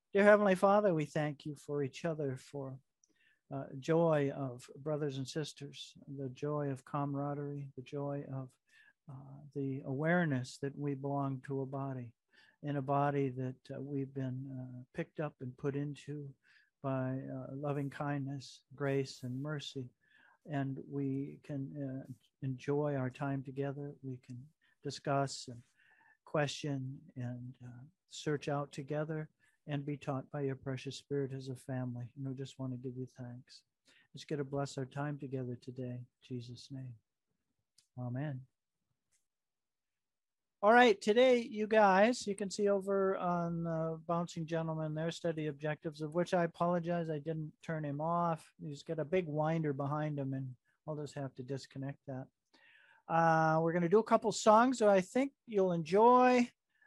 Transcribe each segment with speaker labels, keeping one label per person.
Speaker 1: Dear Heavenly Father, we thank you for each other, for joy of brothers and sisters, the joy of camaraderie, the joy of the awareness that we belong to a body, in a body that we've been picked up and put into by loving kindness, grace, and mercy. And we can enjoy our time together. We can discuss and question and search out together and be taught by your precious Spirit as a family. And we just want to give you thanks. Let's get to bless our time together today. In Jesus' name. Amen. All right, today, you guys, you can see over on Bouncing Gentleman their study objectives, of which I apologize. I didn't turn him off. He's got a big winder behind him, and I'll just have to disconnect that. We're going to do a couple songs that I think you'll enjoy.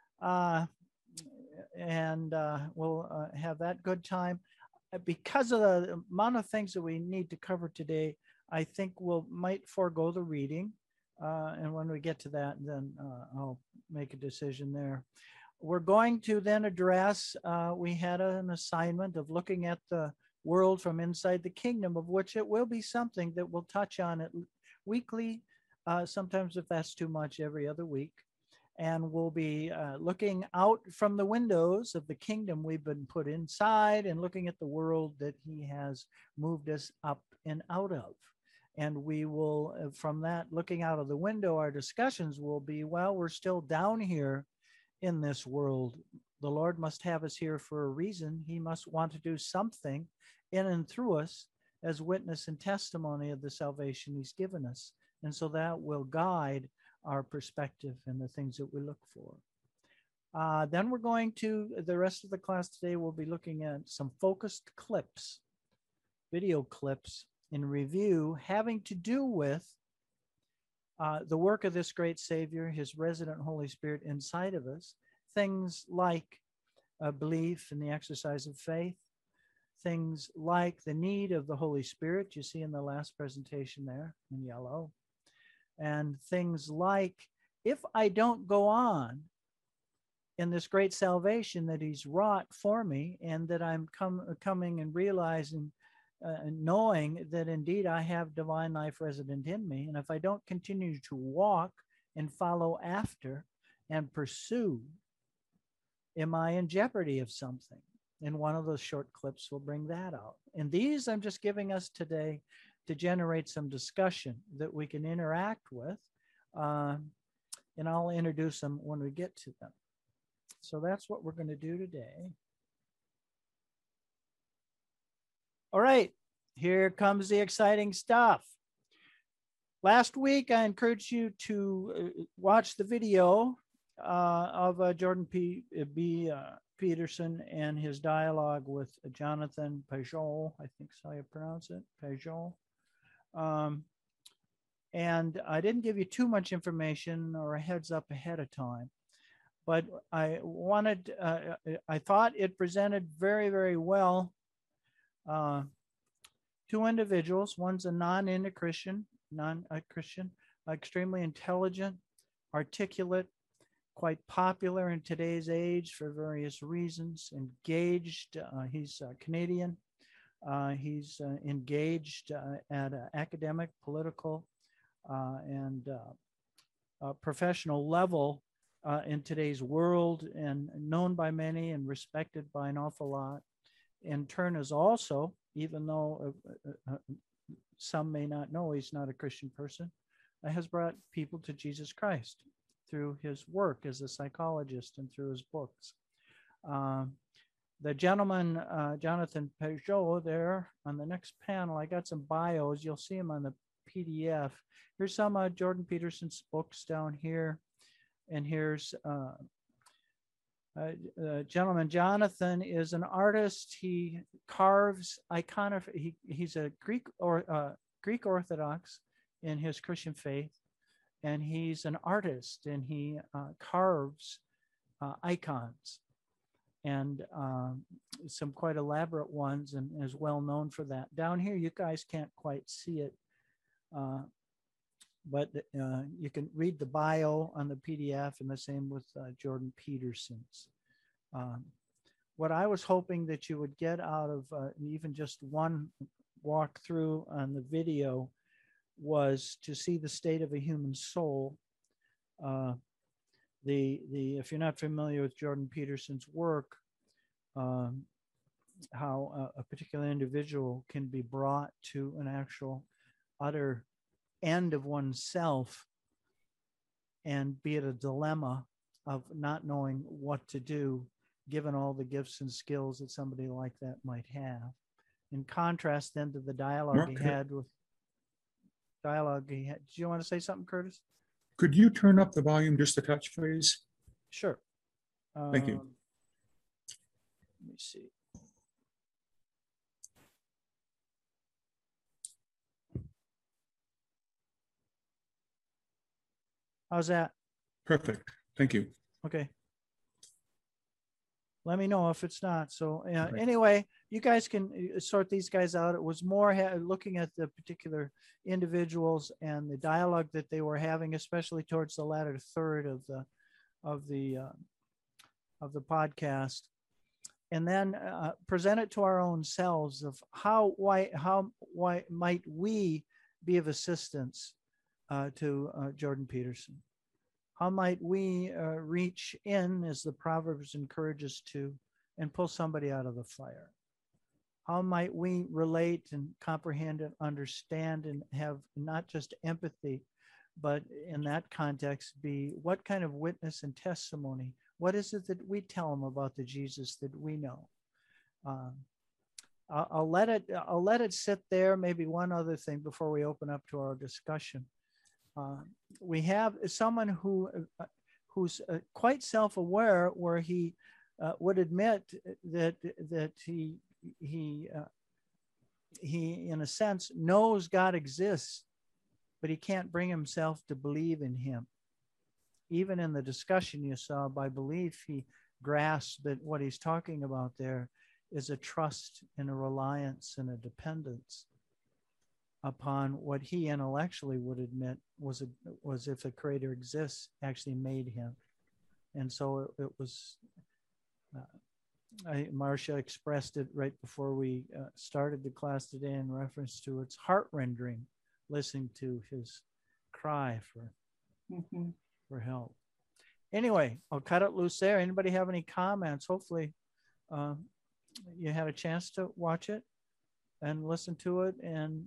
Speaker 1: And we'll have that good time. Because of the amount of things that we need to cover today, I think we'll might forego the reading. And when we get to that, then I'll make a decision there. We're going to then address, we had an assignment of looking at the world from inside the kingdom, of which it will be something that we'll touch on it weekly, sometimes if that's too much, every other week. And we'll be looking out from the windows of the kingdom we've been put inside and looking at the world that he has moved us up and out of. And we will, from that, looking out of the window, our discussions will be, well, we're still down here in this world. The Lord must have us here for a reason. He must want to do something in and through us as witness and testimony of the salvation he's given us. And so that will guide our perspective and the things that we look for. Then we're going to, the rest of the class today, we'll be looking at some focused clips, video clips in review, having to do with the work of this great Savior, his resident Holy Spirit inside of us, things like belief in the exercise of faith, things like the need of the Holy Spirit, you see in the last presentation there in yellow, and things like, if I don't go on in this great salvation that he's wrought for me, and that I'm coming and realizing, knowing that indeed I have divine life resident in me, and if I don't continue to walk and follow after and pursue, am I in jeopardy of something? And one of those short clips will bring that out. And these I'm just giving us today to generate some discussion that we can interact with. And I'll introduce them when we get to them. So that's what we're going to do today. All right, here comes the exciting stuff. Last week, I encouraged you to watch the video of Jordan Peterson and his dialogue with Jonathan Pageau, I think is how you pronounce it, Pageau. And I didn't give you too much information or a heads up ahead of time, but I thought it presented very, very well two individuals. One's a non-Christian, extremely intelligent, articulate, quite popular in today's age for various reasons, engaged. He's Canadian. He's engaged at an academic, political, and professional level in today's world, and known by many and respected by an awful lot. In turn, is also, even though some may not know he's not a Christian person, has brought people to Jesus Christ through his work as a psychologist and through his books. The gentleman, Jonathan Pageau, there on the next panel, I got some bios. You'll see him on the PDF. Here's some Jordan Peterson's books down here. And here's gentleman Jonathan is an artist. He carves he's a Greek Orthodox in his Christian faith, and he's an artist, and he carves icons, and some quite elaborate ones, and is well known for that. Down here, you guys can't quite see it, but you can read the bio on the PDF, and the same with Jordan Peterson's. what I was hoping that you would get out of even just one walkthrough on the video was to see the state of a human soul. If you're not familiar with Jordan Peterson's work, how a particular individual can be brought to an actual utter end of oneself and be at a dilemma of not knowing what to do, given all the gifts and skills that somebody like that might have. In contrast then to the dialogue he had. Do you want to say something, Curtis?
Speaker 2: Could you turn up the volume just a touch, please?
Speaker 1: Sure.
Speaker 2: Thank you.
Speaker 1: Let me see. How's that?
Speaker 2: Perfect. Thank you.
Speaker 1: Okay. Let me know if it's not. So anyway, you guys can sort these guys out. It was more looking at the particular individuals and the dialogue that they were having, especially towards the latter third of the podcast, and then present it to our own selves of why might we be of assistance to Jordan Peterson? How might we reach in, as the Proverbs encourage us to, and pull somebody out of the fire? How might we relate and comprehend and understand and have not just empathy, but in that context be what kind of witness and testimony? What is it that we tell them about the Jesus that we know? I'll let it sit there. Maybe one other thing before we open up to our discussion. We have someone who's quite self-aware, where he would admit that he in a sense knows God exists, but he can't bring himself to believe in him. Even in the discussion you saw, by belief, he grasped that what he's talking about there is a trust and a reliance and a dependence upon what he intellectually would admit was if the creator exists, actually made him. And so it was, Marcia expressed it right before we started the class today in reference to it's heart-rending listening to his cry for help. Anyway, I'll cut it loose there. Anybody have any comments? Hopefully you had a chance to watch it and listen to it, and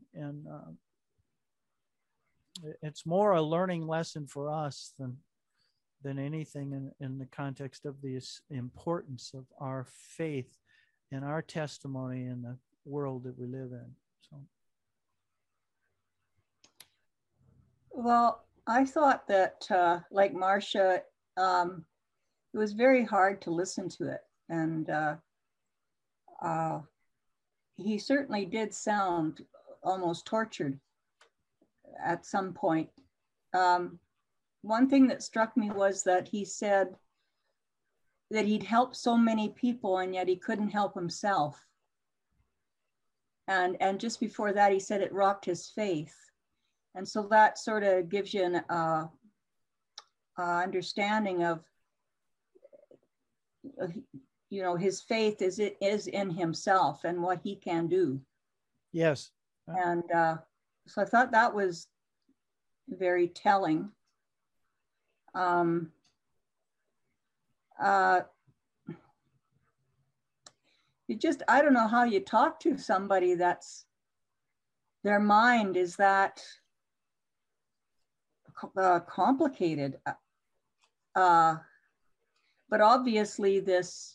Speaker 1: it's more a learning lesson for us than anything in the context of the importance of our faith and our testimony in the world that we live in. So,
Speaker 3: well, I thought that like Marcia, it was very hard to listen to it, and he certainly did sound almost tortured at some point. One thing that struck me was that he said that he'd helped so many people and yet he couldn't help himself. And just before that, he said it rocked his faith. And so that sort of gives you an understanding of, you know, his faith is in himself and what he can do.
Speaker 1: Yes.
Speaker 3: And so I thought that was very telling. I don't know how you talk to somebody that's, their mind is that complicated. But obviously this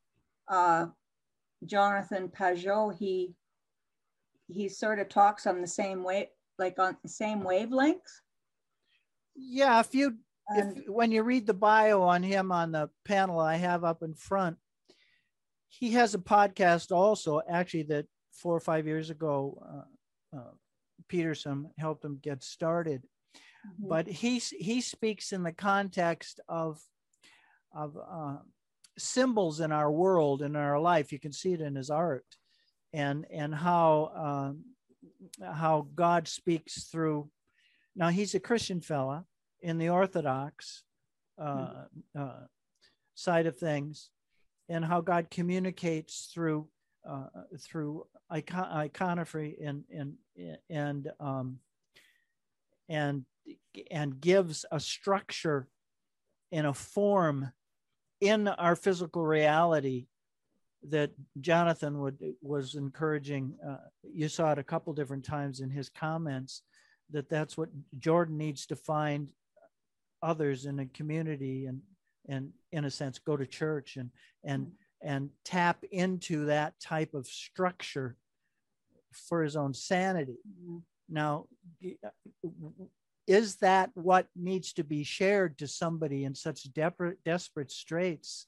Speaker 3: Jonathan Pageau, he sort of talks on the same way, like on the same wavelength.
Speaker 1: Yeah, when you read the bio on him on the panel I have up in front, he has a podcast also, actually, that 4 or 5 years ago, Peterson helped him get started. Mm-hmm. But he speaks in the context of symbols in our world, in our life. You can see it in his art, and how God speaks through. Now, he's a Christian fella in the Orthodox side of things, and how God communicates through iconography and gives a structure and a form in our physical reality that Jonathan was encouraging. You saw it a couple different times in his comments, that's what Jordan needs to find others in a community, and in a sense go to church and tap into that type of structure for his own sanity.
Speaker 3: Mhm.
Speaker 1: Now, is that what needs to be shared to somebody in such desperate straits?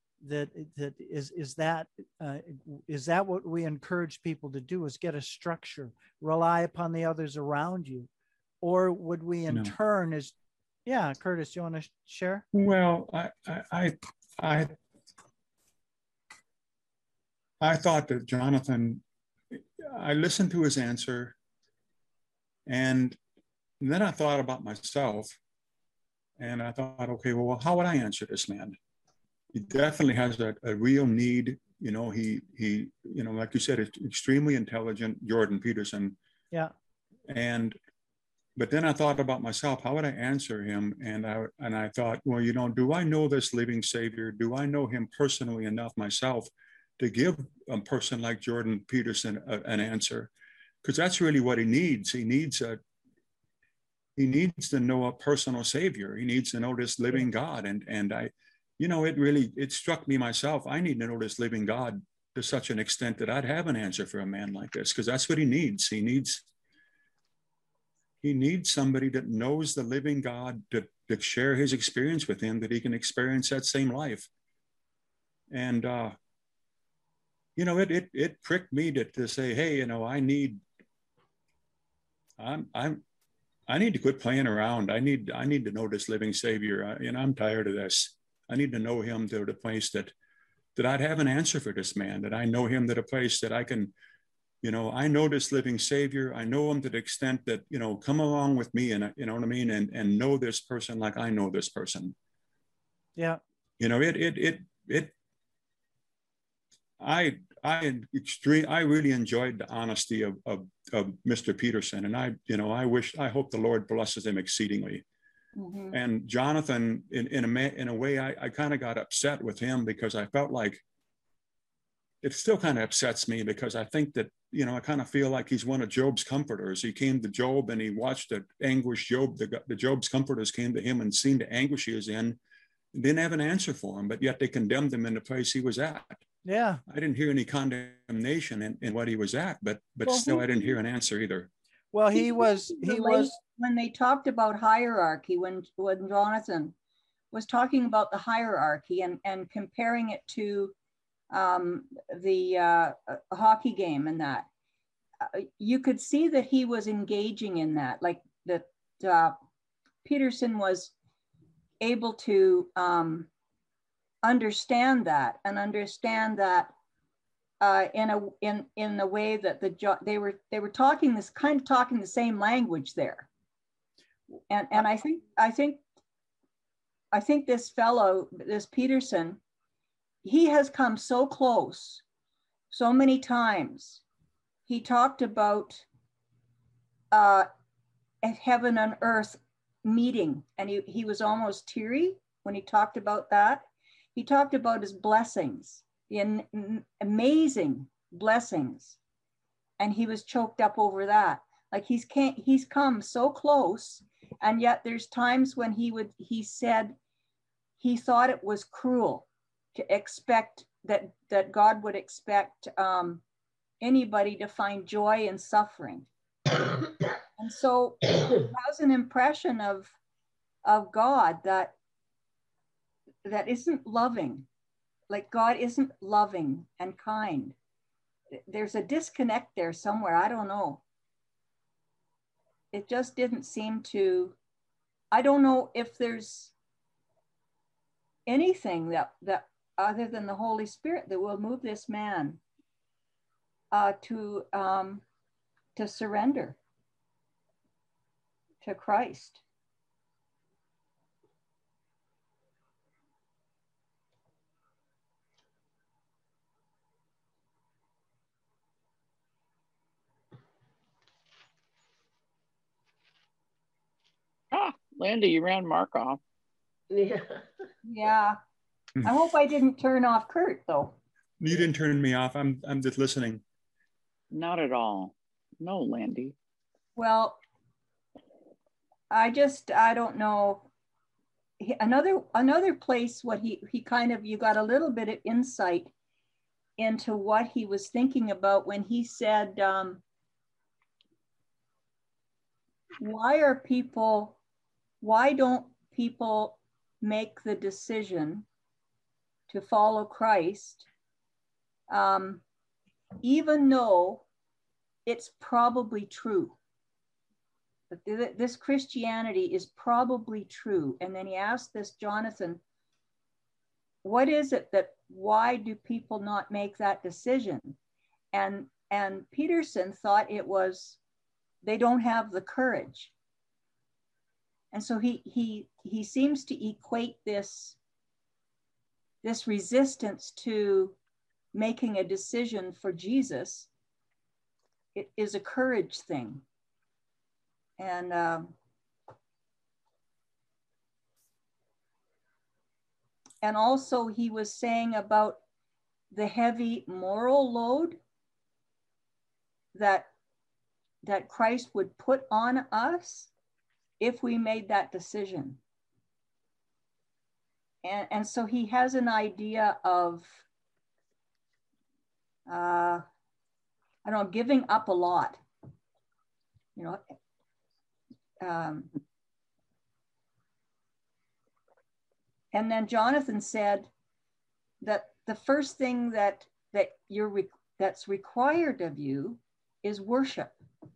Speaker 1: Is that what we encourage people to do, is get a structure, rely upon the others around you? Or would we in turn Curtis, you want to share?
Speaker 2: Well, I thought that Jonathan, I listened to his answer, and then I thought about myself, and I thought, okay, well, how would I answer this man? He definitely has a real need. He like you said, it's extremely intelligent, Jordan Peterson.
Speaker 1: Yeah.
Speaker 2: But then I thought about myself, how would I answer him? And I thought, well, do I know this living Savior? Do I know him personally enough myself to give a person like Jordan Peterson an answer? Because that's really what he needs. He needs to know a personal Savior. He needs to know this living God. And it struck me myself. I need to know this living God to such an extent that I'd have an answer for a man like this, because that's what he needs. He needs somebody that knows the living God to share his experience with him, that he can experience that same life. And, it pricked me to say, hey, I need to quit playing around. I need to know this living Savior. I'm tired of this. I need to know him to the place that I'd have an answer for this man, that I know him to the place that I can, I know this living Savior. I know him to the extent that, come along with me, and you know what I mean? And know this person like I know this person.
Speaker 1: Yeah.
Speaker 2: I really enjoyed the honesty of Mr. Peterson. And I hope the Lord blesses him exceedingly.
Speaker 3: Mm-hmm.
Speaker 2: And Jonathan, in a way, I kind of got upset with him, because I felt like, it still kind of upsets me, because I think that, I kind of feel like he's one of Job's comforters. He came to Job and he watched the anguish Job, the Job's comforters came to him and seen the anguish he was in, and didn't have an answer for him, but yet they condemned him in the place he was at.
Speaker 1: Yeah.
Speaker 2: I didn't hear any condemnation in what he was at, but still I didn't hear an answer either.
Speaker 1: Well,
Speaker 3: when they talked about hierarchy, when Jonathan was talking about the hierarchy and comparing it to the hockey game, and that you could see that he was engaging in that, like that Peterson was able to understand that in the way that they were talking the same language there, and I think this fellow, this Peterson, he has come so close so many times. He talked about a heaven and earth meeting, and he was almost teary when he talked about that. He talked about his blessings, the amazing blessings, and he was choked up over that. Like he's come so close, and yet there's times when he said he thought it was cruel to expect that God would expect anybody to find joy in suffering. And so he has an impression of God that isn't loving, like God isn't loving and kind. There's a disconnect there somewhere. I don't know. It just didn't seem to, I don't know if there's anything that other than the Holy Spirit that will move this man to surrender to Christ.
Speaker 4: Linda, you ran Mark off.
Speaker 5: Yeah.
Speaker 3: Yeah. I hope I didn't turn off Kurt though.
Speaker 2: You didn't turn me off. I'm just listening.
Speaker 4: Not at all. No, Landy.
Speaker 3: Well, I don't know. Another place, what he kind of, you got a little bit of insight into what he was thinking about when he said, why don't people make the decision to follow Christ, even though it's probably true? But this Christianity is probably true. And then he asked this Jonathan, what is it why do people not make that decision? And Peterson thought it was, they don't have the courage. And so he seems to equate this resistance to making a decision for Jesus, it is a courage thing. And also he was saying about the heavy moral load that Christ would put on us if we made that decision. And so he has an idea of, I don't know, giving up a lot, you know. And then Jonathan said that the first thing that's required of you is worship.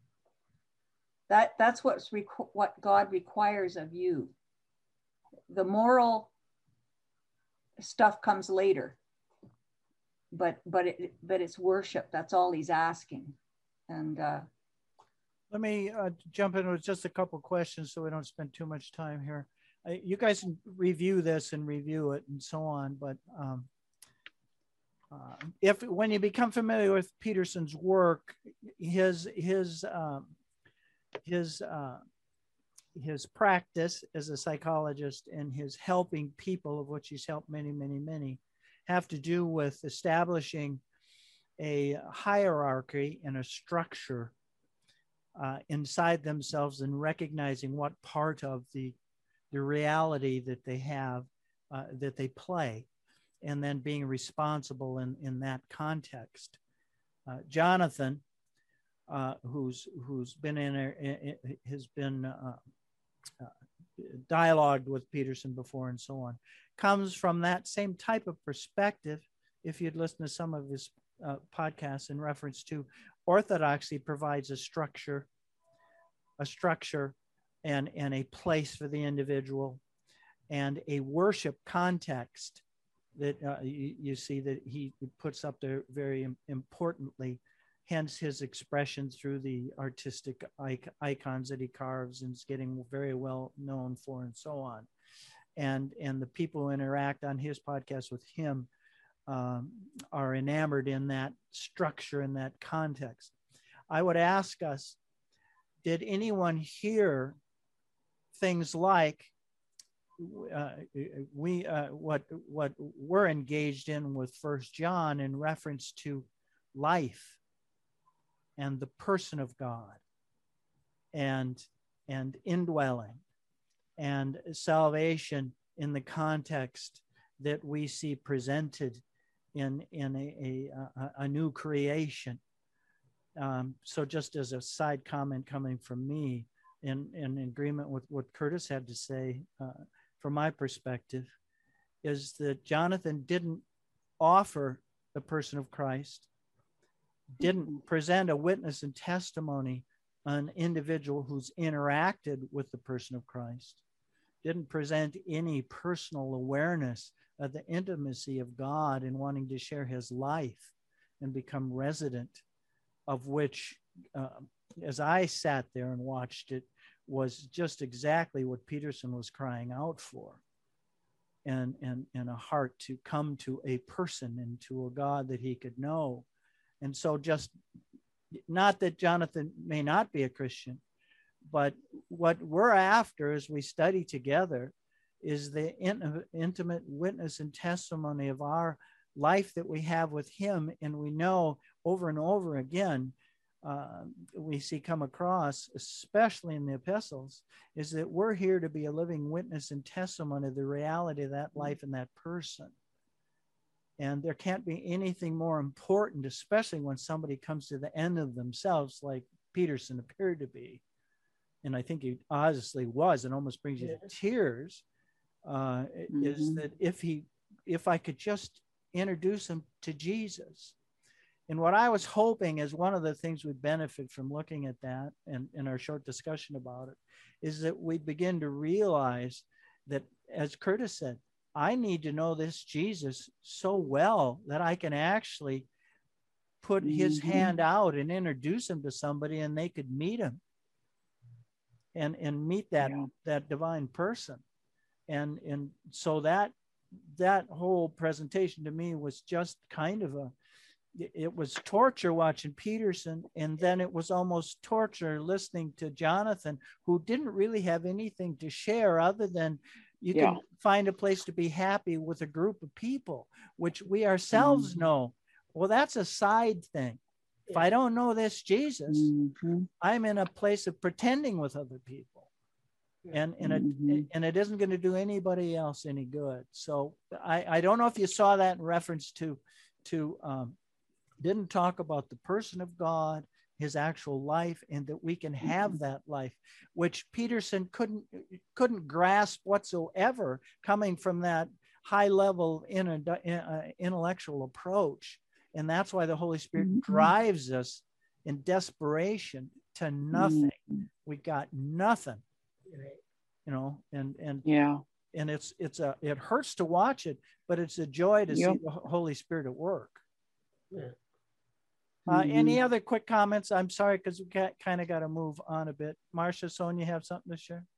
Speaker 3: That's what God requires of you. The moral stuff comes later, but it's worship. That's all he's asking. And
Speaker 1: let me jump in with just a couple questions so we don't spend too much time here. You guys can review this and review it and so on, but when you become familiar with Peterson's work, his practice as a psychologist and his helping people, of which he's helped many, many, many, have to do with establishing a hierarchy and a structure inside themselves and recognizing what part of the reality that they have, that they play, and then being responsible in that context. Jonathan, who's been has been dialogued with Peterson before and so on, comes from that same type of perspective. If you'd listen to some of his podcasts in reference to orthodoxy, provides a structure and a place for the individual and a worship context that you see that he puts up there very importantly, hence his expression through the artistic icons that he carves and is getting very well known for and so on. And the people who interact on his podcast with him are enamored in that structure, in that context. I would ask us, did anyone hear things like what we're engaged in with 1 John in reference to life and the person of God and indwelling and salvation in the context that we see presented in a new creation? So just as a side comment coming from me, in agreement with what Curtis had to say, from my perspective, is that Jonathan didn't offer the person of Christ, didn't present a witness and testimony on an individual who's interacted with the person of Christ, didn't present any personal awareness of the intimacy of God in wanting to share his life and become resident, of which, as I sat there and watched it, was just exactly what Peterson was crying out for, and a heart to come to a person and to a God that he could know. And so just, not that Jonathan may not be a Christian, but what we're after as we study together is the intimate witness and testimony of our life that we have with him. And we know over and over again, we see come across, especially in the epistles, is that we're here to be a living witness and testimony of the reality of that life and that person. And there can't be anything more important, especially when somebody comes to the end of themselves, like Peterson appeared to be. And I think he honestly was, and almost brings you to tears, is that if I could just introduce him to Jesus. And what I was hoping is one of the things we benefit from looking at that and in our short discussion about it is that we begin to realize that, as Curtis said, I need to know this Jesus so well that I can actually put his hand out and introduce him to somebody and they could meet him and meet that divine person. And so that whole presentation to me was just kind of it was torture watching Peterson, and then it was almost torture listening to Jonathan, who didn't really have anything to share other than you can find a place to be happy with a group of people, which we ourselves know. Well, that's a side thing. If I don't know this Jesus, I'm in a place of pretending with other people. And it isn't going to do anybody else any good. So I don't know if you saw that in reference to didn't talk about the person of God, his actual life, and that we can have that life, which Peterson couldn't grasp whatsoever, coming from that high level intellectual approach. And that's why the Holy Spirit drives us in desperation to nothing. We got nothing, you know, and it hurts to watch it, but it's a joy to see the Holy Spirit at work. Any other quick comments? I'm sorry, because we kind of got to move on a bit. Marcia, Sonia, have something to share?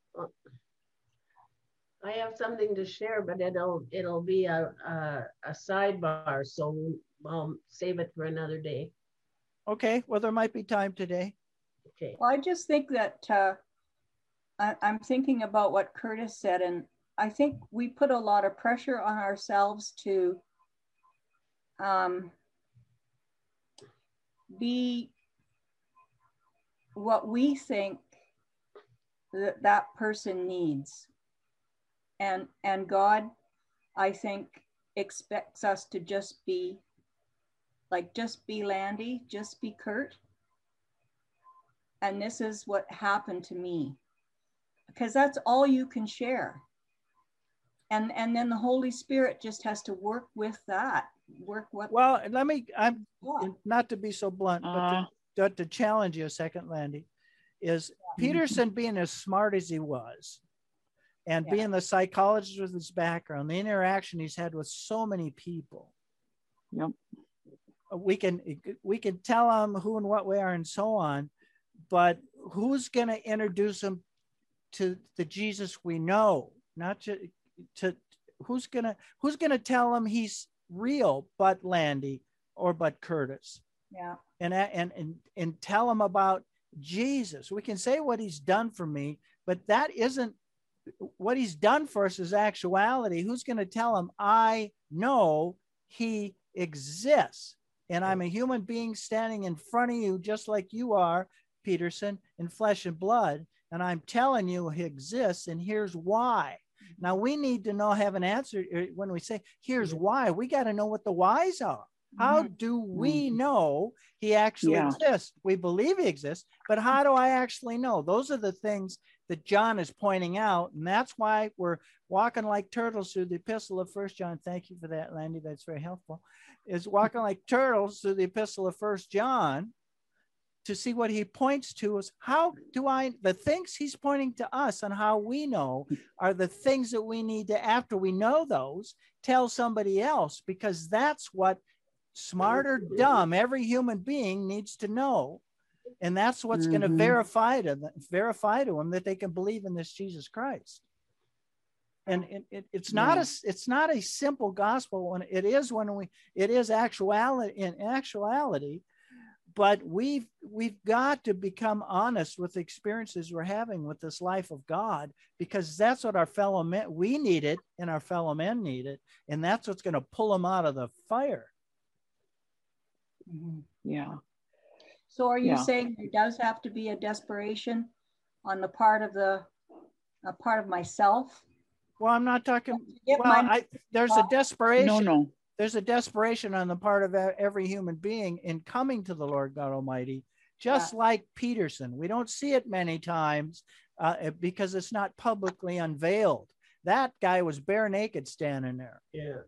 Speaker 5: I have something to share, but it'll be a sidebar, so I'll save it for another day.
Speaker 1: Okay, well, there might be time today.
Speaker 5: Okay.
Speaker 3: Well, I just think that I'm thinking about what Curtis said, and I think we put a lot of pressure on ourselves to be what we think that person needs. And God, I think, expects us to just be Landy, just be Kurt. And this is what happened to me, because that's all you can share. And then the Holy Spirit just has to work with that.
Speaker 1: Well, I'm not to be so blunt, but to challenge you a second, Landy, is Peterson being as smart as he was, and being the psychologist with his background, the interaction he's had with so many people.
Speaker 4: Yep.
Speaker 1: We can tell them who and what we are and so on, but who's going to introduce them to the Jesus we know? Not to who's going to tell them he's real, but Landy or but Curtis?
Speaker 3: Yeah.
Speaker 1: And tell them about Jesus. We can say what he's done for me, but that isn't what he's done for us is actuality. Who's going to tell him, I know he exists, and I'm a human being standing in front of you just like you are, Peterson, in flesh and blood, and I'm telling you he exists, and here's why. Now we need to have an answer. When we say here's why, we got to know what the whys are. How do we know he actually exists? We believe he exists, but how do I actually know? Those are the things that John is pointing out, and that's why we're walking like turtles through the epistle of 1 John. Thank you for that, Landy. That's very helpful. Is walking like turtles through the epistle of 1 John to see what he points to is the things he's pointing to us on how we know are the things that we need to, after we know those, tell somebody else, because that's what smart or dumb every human being needs to know. And that's what's going to verify to them that they can believe in this Jesus Christ. And it's not a simple gospel. When it is actuality, but we've got to become honest with the experiences we're having with this life of God, because that's what our fellow men, we need it, and our fellow men need it, and that's what's going to pull them out of the fire.
Speaker 4: Yeah.
Speaker 3: So are you
Speaker 4: Yeah.
Speaker 3: saying there does have to be a desperation on the part of a part of myself?
Speaker 1: Well, I'm not talking,
Speaker 3: Get
Speaker 1: well,
Speaker 3: my-
Speaker 1: there's a desperation.
Speaker 4: No.
Speaker 1: There's a desperation on the part of every human being in coming to the Lord God Almighty, just like Peterson. We don't see it many times because it's not publicly unveiled. That guy was bare naked standing there.
Speaker 5: Yeah.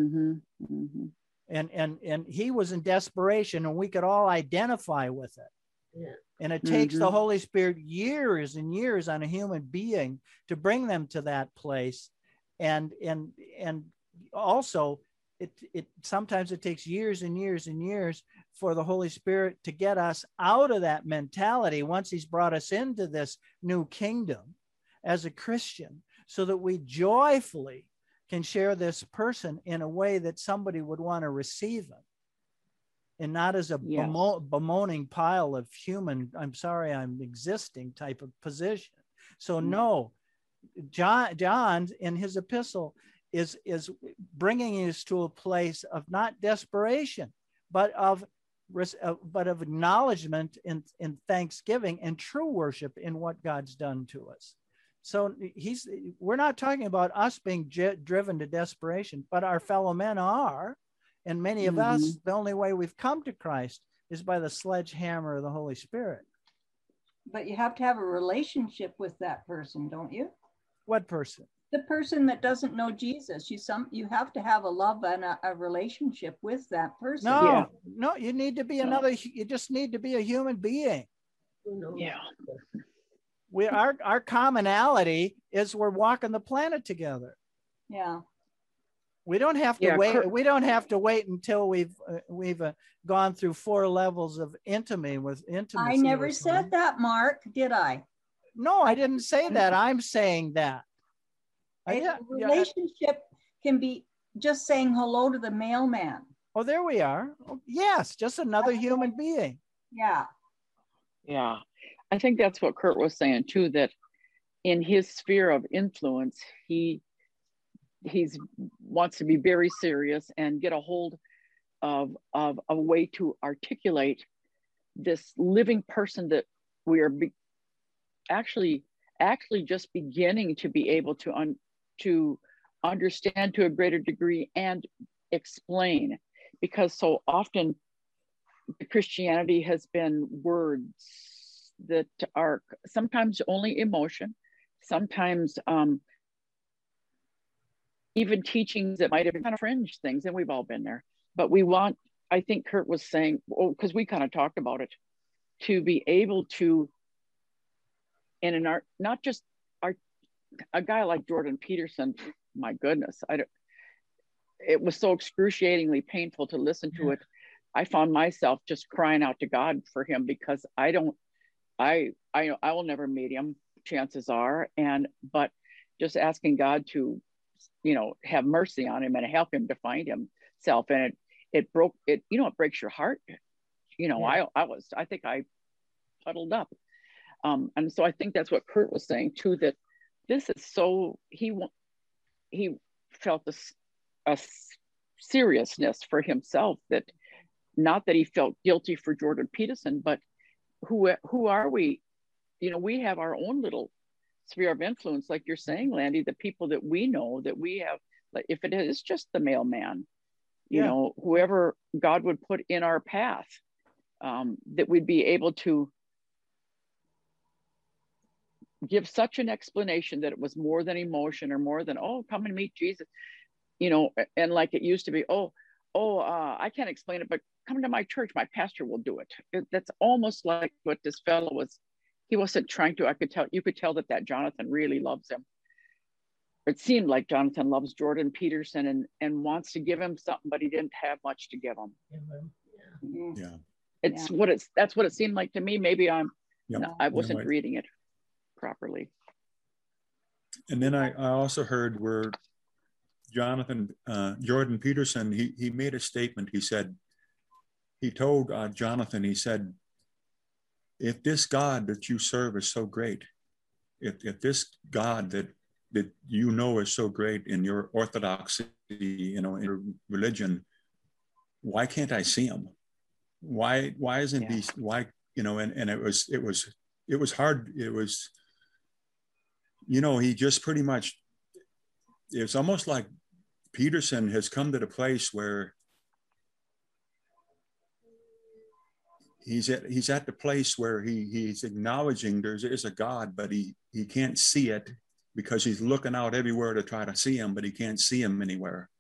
Speaker 1: And he was in desperation, and we could all identify with it.
Speaker 5: Yeah.
Speaker 1: And it takes the Holy Spirit years and years on a human being to bring them to that place. And also it sometimes it takes years and years and years for the Holy Spirit to get us out of that mentality once he's brought us into this new kingdom as a Christian, so that we joyfully can share this person in a way that somebody would want to receive him, and not as a bemoaning pile of human, I'm sorry, I'm existing type of position. So no, John in his epistle is bringing us to a place of not desperation, but of acknowledgement and thanksgiving and true worship in what God's done to us. So we're not talking about us being driven to desperation, but our fellow men are. And many of us, the only way we've come to Christ is by the sledgehammer of the Holy Spirit.
Speaker 3: But you have to have a relationship with that person, don't you?
Speaker 1: What person?
Speaker 3: The person that doesn't know Jesus. You have to have a love and a relationship with that person.
Speaker 1: No, you need to be you just need to be a human being.
Speaker 4: Yeah.
Speaker 1: Our commonality is we're walking the planet together.
Speaker 3: Yeah.
Speaker 1: We don't have to wait. We don't have to wait until we've gone through 4 levels of intimacy.
Speaker 3: I never said that, Mark, did I?
Speaker 1: No, I didn't say that. I'm saying that.
Speaker 3: A relationship can be just saying hello to the mailman.
Speaker 1: Oh, there we are. Oh, yes, just another human being.
Speaker 3: Yeah.
Speaker 4: Yeah. I think that's what Kurt was saying too, that in his sphere of influence, he's wants to be very serious and get a hold of a way to articulate this living person that we are actually just beginning to be able to understand to a greater degree and explain, because so often Christianity has been words that are sometimes only emotion, sometimes even teachings that might have been kind of fringe things, and we've all been there. But we want, I think Kurt was saying, because we kind of talked about it, to be able to, and in our, not just our, a guy like Jordan Peterson, my goodness, it was so excruciatingly painful to listen to it. I found myself just crying out to God for him, because I will never meet him, chances are, but just asking God to, have mercy on him and help him to find himself. And it breaks your heart. I think I puddled up. And so I think that's what Kurt was saying too, that this is so, he felt a seriousness for himself, that not that he felt guilty for Jordan Peterson, but who are we? We have our own little sphere of influence, like you're saying, Landy, the people that we know, that we have, like if it is just the mailman, whoever God would put in our path, that we'd be able to give such an explanation that it was more than emotion, or more than, oh, come and meet Jesus, and like it used to be, I can't explain it, but come to my church, my pastor will do it. That's almost like what this fellow was. He wasn't trying to, you could tell that Jonathan really loves him. It seemed like Jonathan loves Jordan Peterson and wants to give him something, but he didn't have much to give him.
Speaker 2: Yeah.
Speaker 4: That's what it seemed like to me. Maybe I wasn't
Speaker 2: right.
Speaker 4: reading it properly.
Speaker 2: And then I also heard where Jordan Peterson, he made a statement. He said, he told Jonathan, he said, if this God that you serve is so great, if this God that you know is so great in your orthodoxy, in your religion, why can't I see him? Why isn't he, why, and it was hard. It was, he just pretty much, it's almost like Peterson has come to the place where he's at the place where he's acknowledging there's a God, but he can't see it because he's looking out everywhere to try to see him, but he can't see him anywhere.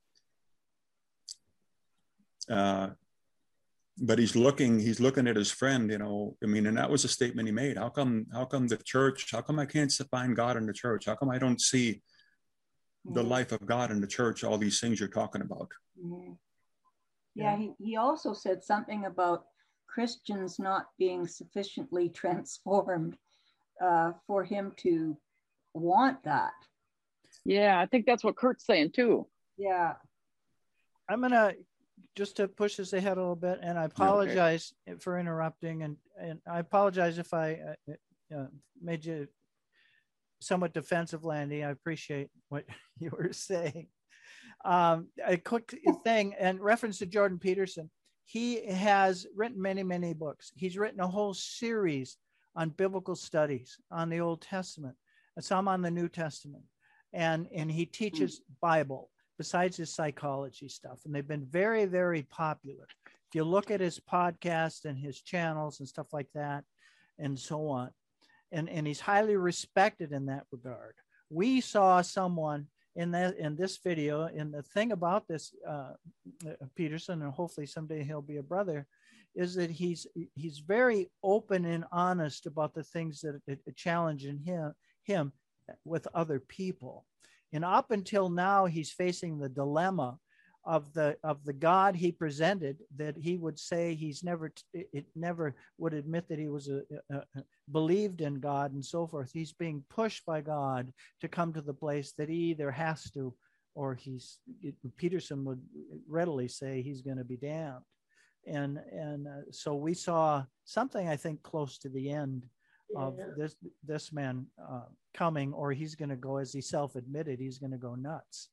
Speaker 2: But he's looking at his friend, and that was a statement he made. How come the church, how come I can't find God in the church? How come I don't see the life of God in the church, all these things you're talking about?
Speaker 3: Yeah, he also said something about Christians not being sufficiently transformed for him to want that.
Speaker 4: Yeah, I think that's what Kurt's saying too.
Speaker 3: Yeah.
Speaker 1: I'm going to, just to push this ahead a little bit, and I apologize for interrupting, and I apologize if I made you somewhat defensive, Landy. I appreciate what you were saying. A quick thing in reference to Jordan Peterson. He has written many, many books. He's written a whole series on biblical studies on the Old Testament, and some on the New Testament. And he teaches Bible besides his psychology stuff. And they've been very, very popular. If you look at his podcast and his channels and stuff like that, and so on. And he's highly respected in that regard. We saw someone in this video, and the thing about this Peterson, and hopefully someday he'll be a brother, is that he's very open and honest about the things that challenge in him with other people. And up until now, he's facing the dilemma of the God he presented, that he would say he's never would admit that he was believed in God and so forth. He's being pushed by God to come to the place that he either has to, or Peterson would readily say he's going to be damned. And so we saw something, I think, close to the end of this man coming, or he's going to go, as he self-admitted, he's going to go nuts.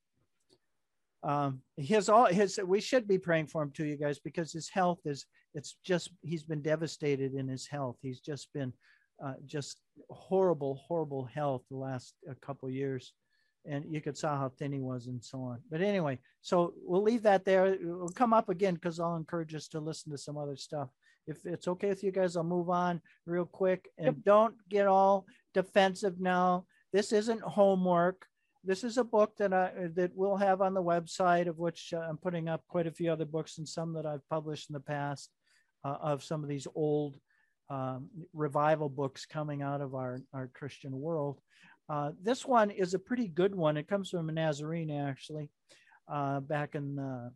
Speaker 1: We should be praying for him too, you guys, because his health he's been devastated in his health. He's just been just horrible health the last couple of years. And you could saw how thin he was and so on. But anyway, so we'll leave that there. We'll come up again because I'll encourage us to listen to some other stuff. If it's okay with you guys, I'll move on real quick. And don't get all defensive now. This isn't homework. This is a book that we'll have on the website, of which I'm putting up quite a few other books and some that I've published in the past of some of these old revival books coming out of our Christian world. This one is a pretty good one. It comes from a Nazarene, actually, back in the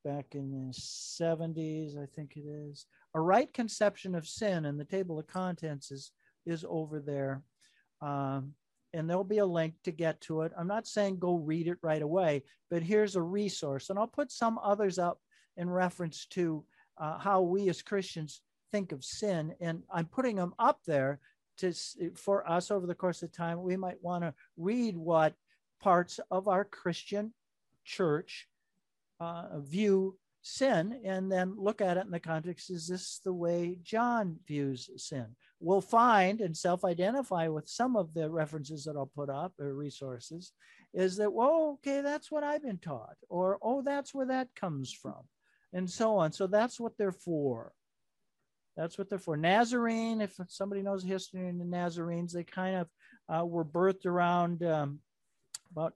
Speaker 1: 70s, I think it is. A Right Conception of Sin, and the table of contents is over there. And there'll be a link to get to it. I'm not saying go read it right away, but here's a resource. And I'll put some others up in reference to how we as Christians think of sin. And I'm putting them up there for us over the course of time. We might want to read what parts of our Christian church view sin, and then look at it in the context, is this the way John views sin? We'll find and self-identify with some of the references that I'll put up, or resources, is that, well, okay, that's what I've been taught, or, oh, that's where that comes from, and so on. So that's what they're for. That's what they're for. Nazarene, if somebody knows history in the Nazarenes, they kind of were birthed around about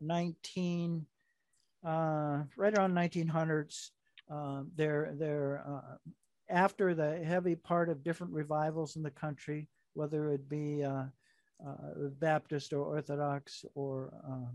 Speaker 1: right around 1900s. They're after the heavy part of different revivals in the country, whether it be Baptist or Orthodox or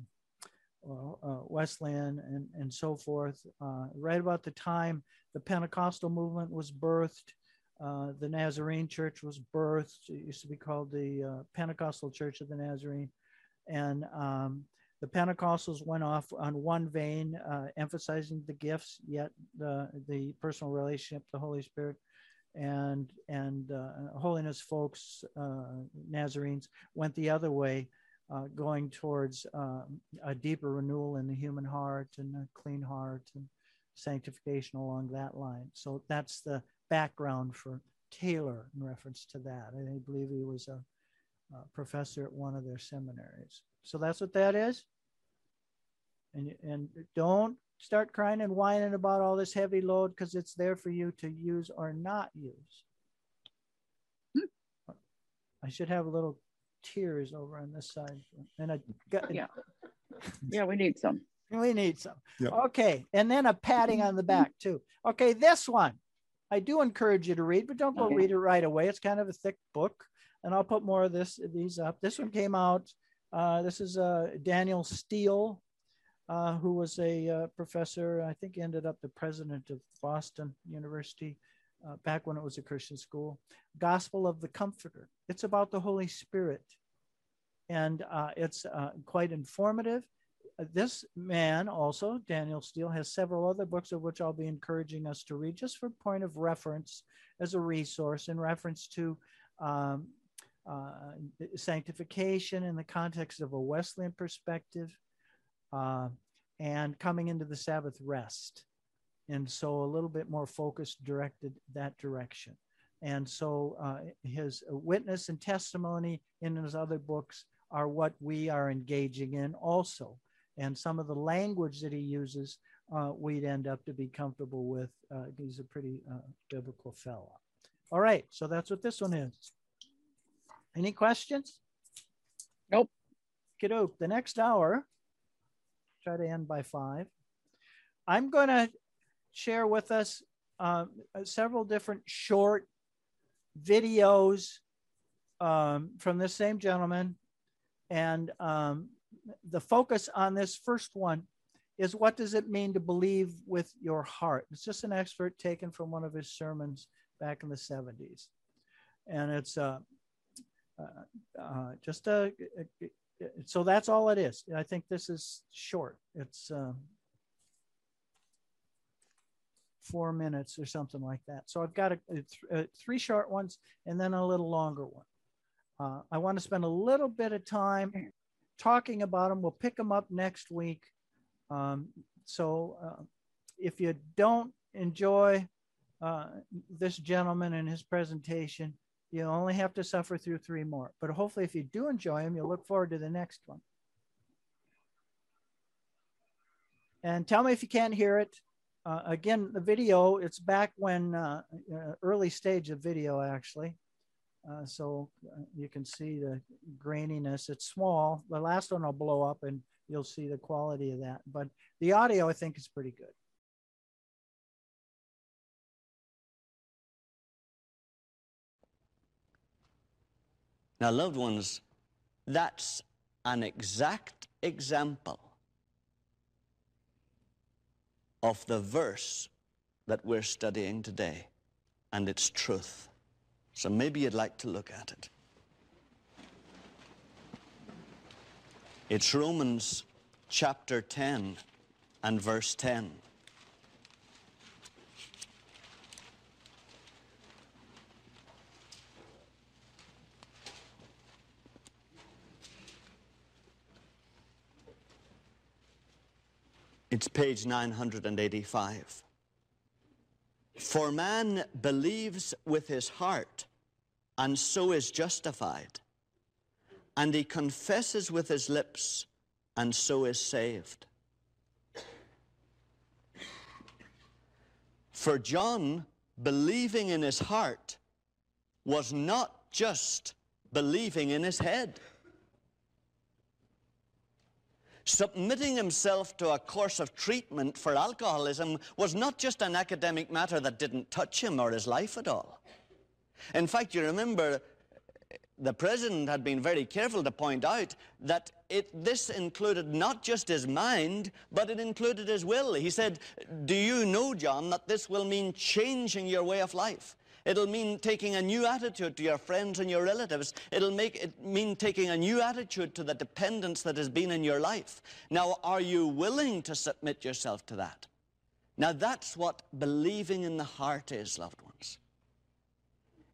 Speaker 1: Wesleyan and so forth. Right about the time the Pentecostal movement was birthed, the Nazarene Church was birthed. It used to be called the Pentecostal Church of the Nazarene. And the Pentecostals went off on one vein, emphasizing the gifts, yet the personal relationship, the Holy Spirit. and holiness folks, Nazarenes, went the other way, going towards a deeper renewal in the human heart and a clean heart and sanctification along that line. So that's the background for Taylor in reference to that. I believe he was a professor at one of their seminaries. So that's what that is. And don't start crying and whining about all this heavy load, because it's there for you to use or not use. I should have a little tears over on this side. And I got,
Speaker 4: yeah, we need some.
Speaker 1: We need some.
Speaker 2: Yep.
Speaker 1: Okay. And then a patting on the back too. Okay. This one, I do encourage you to read, but don't go read it right away. It's kind of a thick book, and I'll put more of these up. This one came out. This is Daniel Steele, who was a professor. I think he ended up the president of Boston University back when it was a Christian school. Gospel of the Comforter. It's about the Holy Spirit, and it's quite informative. This man also, Daniel Steele, has several other books of which I'll be encouraging us to read just for point of reference as a resource in reference to sanctification in the context of a Wesleyan perspective, and coming into the Sabbath rest. And so a little bit more focused, directed that direction. And so his witness and testimony in his other books are what we are engaging in also. And some of the language that he uses, we'd end up to be comfortable with. He's a pretty biblical fellow. All right, so that's what this one is. Any questions?
Speaker 4: Nope.
Speaker 1: Kiddo, the next hour, try to end by 5. I'm going to share with us several different short videos from this same gentleman. And the focus on this first one is, what does it mean to believe with your heart? It's just an excerpt taken from one of his sermons back in the 70s. And it's just so that's all it is. I think this is short. It's 4 minutes or something like that. So I've got 3 short ones and then a little longer one. I want to spend a little bit of time talking about them. We'll pick them up next week. So if you don't enjoy this gentleman and his presentation, you only have to suffer through 3 more. But hopefully if you do enjoy him, you'll look forward to the next one. And tell me if you can't hear it. Again, the video, it's back when, early stage of video actually. So you can see the graininess. It's small. The last one will blow up and you'll see the quality of that. But the audio, I think, is pretty good.
Speaker 6: Now, loved ones, that's an exact example of the verse that we're studying today and its truth. So maybe you'd like to look at it. It's Romans chapter 10 and verse 10. It's page 985. For man believes with his heart, and so is justified. And he confesses with his lips, and so is saved. For John, believing in his heart was not just believing in his head. Submitting himself to a course of treatment for alcoholism was not just an academic matter that didn't touch him or his life at all. In fact, you remember the president had been very careful to point out that this included not just his mind, but it included his will. He said, do you know, John, that this will mean changing your way of life? It'll mean taking a new attitude to your friends and your relatives. It'll mean taking a new attitude to the dependence that has been in your life. Now, are you willing to submit yourself to that? Now, that's what believing in the heart is, loved ones.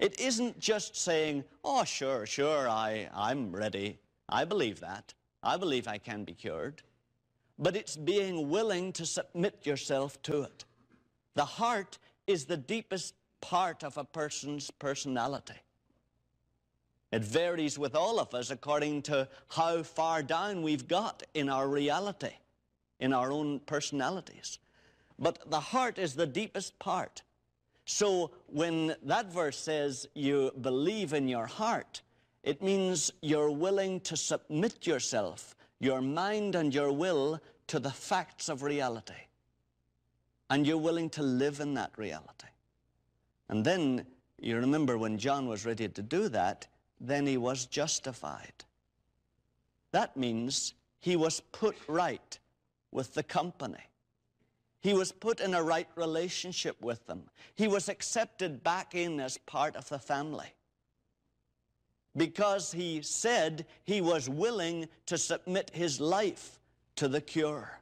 Speaker 6: It isn't just saying, oh, sure, I'm ready. I believe that. I believe I can be cured. But it's being willing to submit yourself to it. The heart is the deepest part of a person's personality. It varies with all of us according to how far down we've got in our reality, in our own personalities. But the heart is the deepest part. So when that verse says you believe in your heart, it means you're willing to submit yourself, your mind and your will, to the facts of reality. And you're willing to live in that reality. And then you remember when John was ready to do that, then he was justified. That means he was put right with the company. He was put in a right relationship with them. He was accepted back in as part of the family. Because he said he was willing to submit his life to the cure.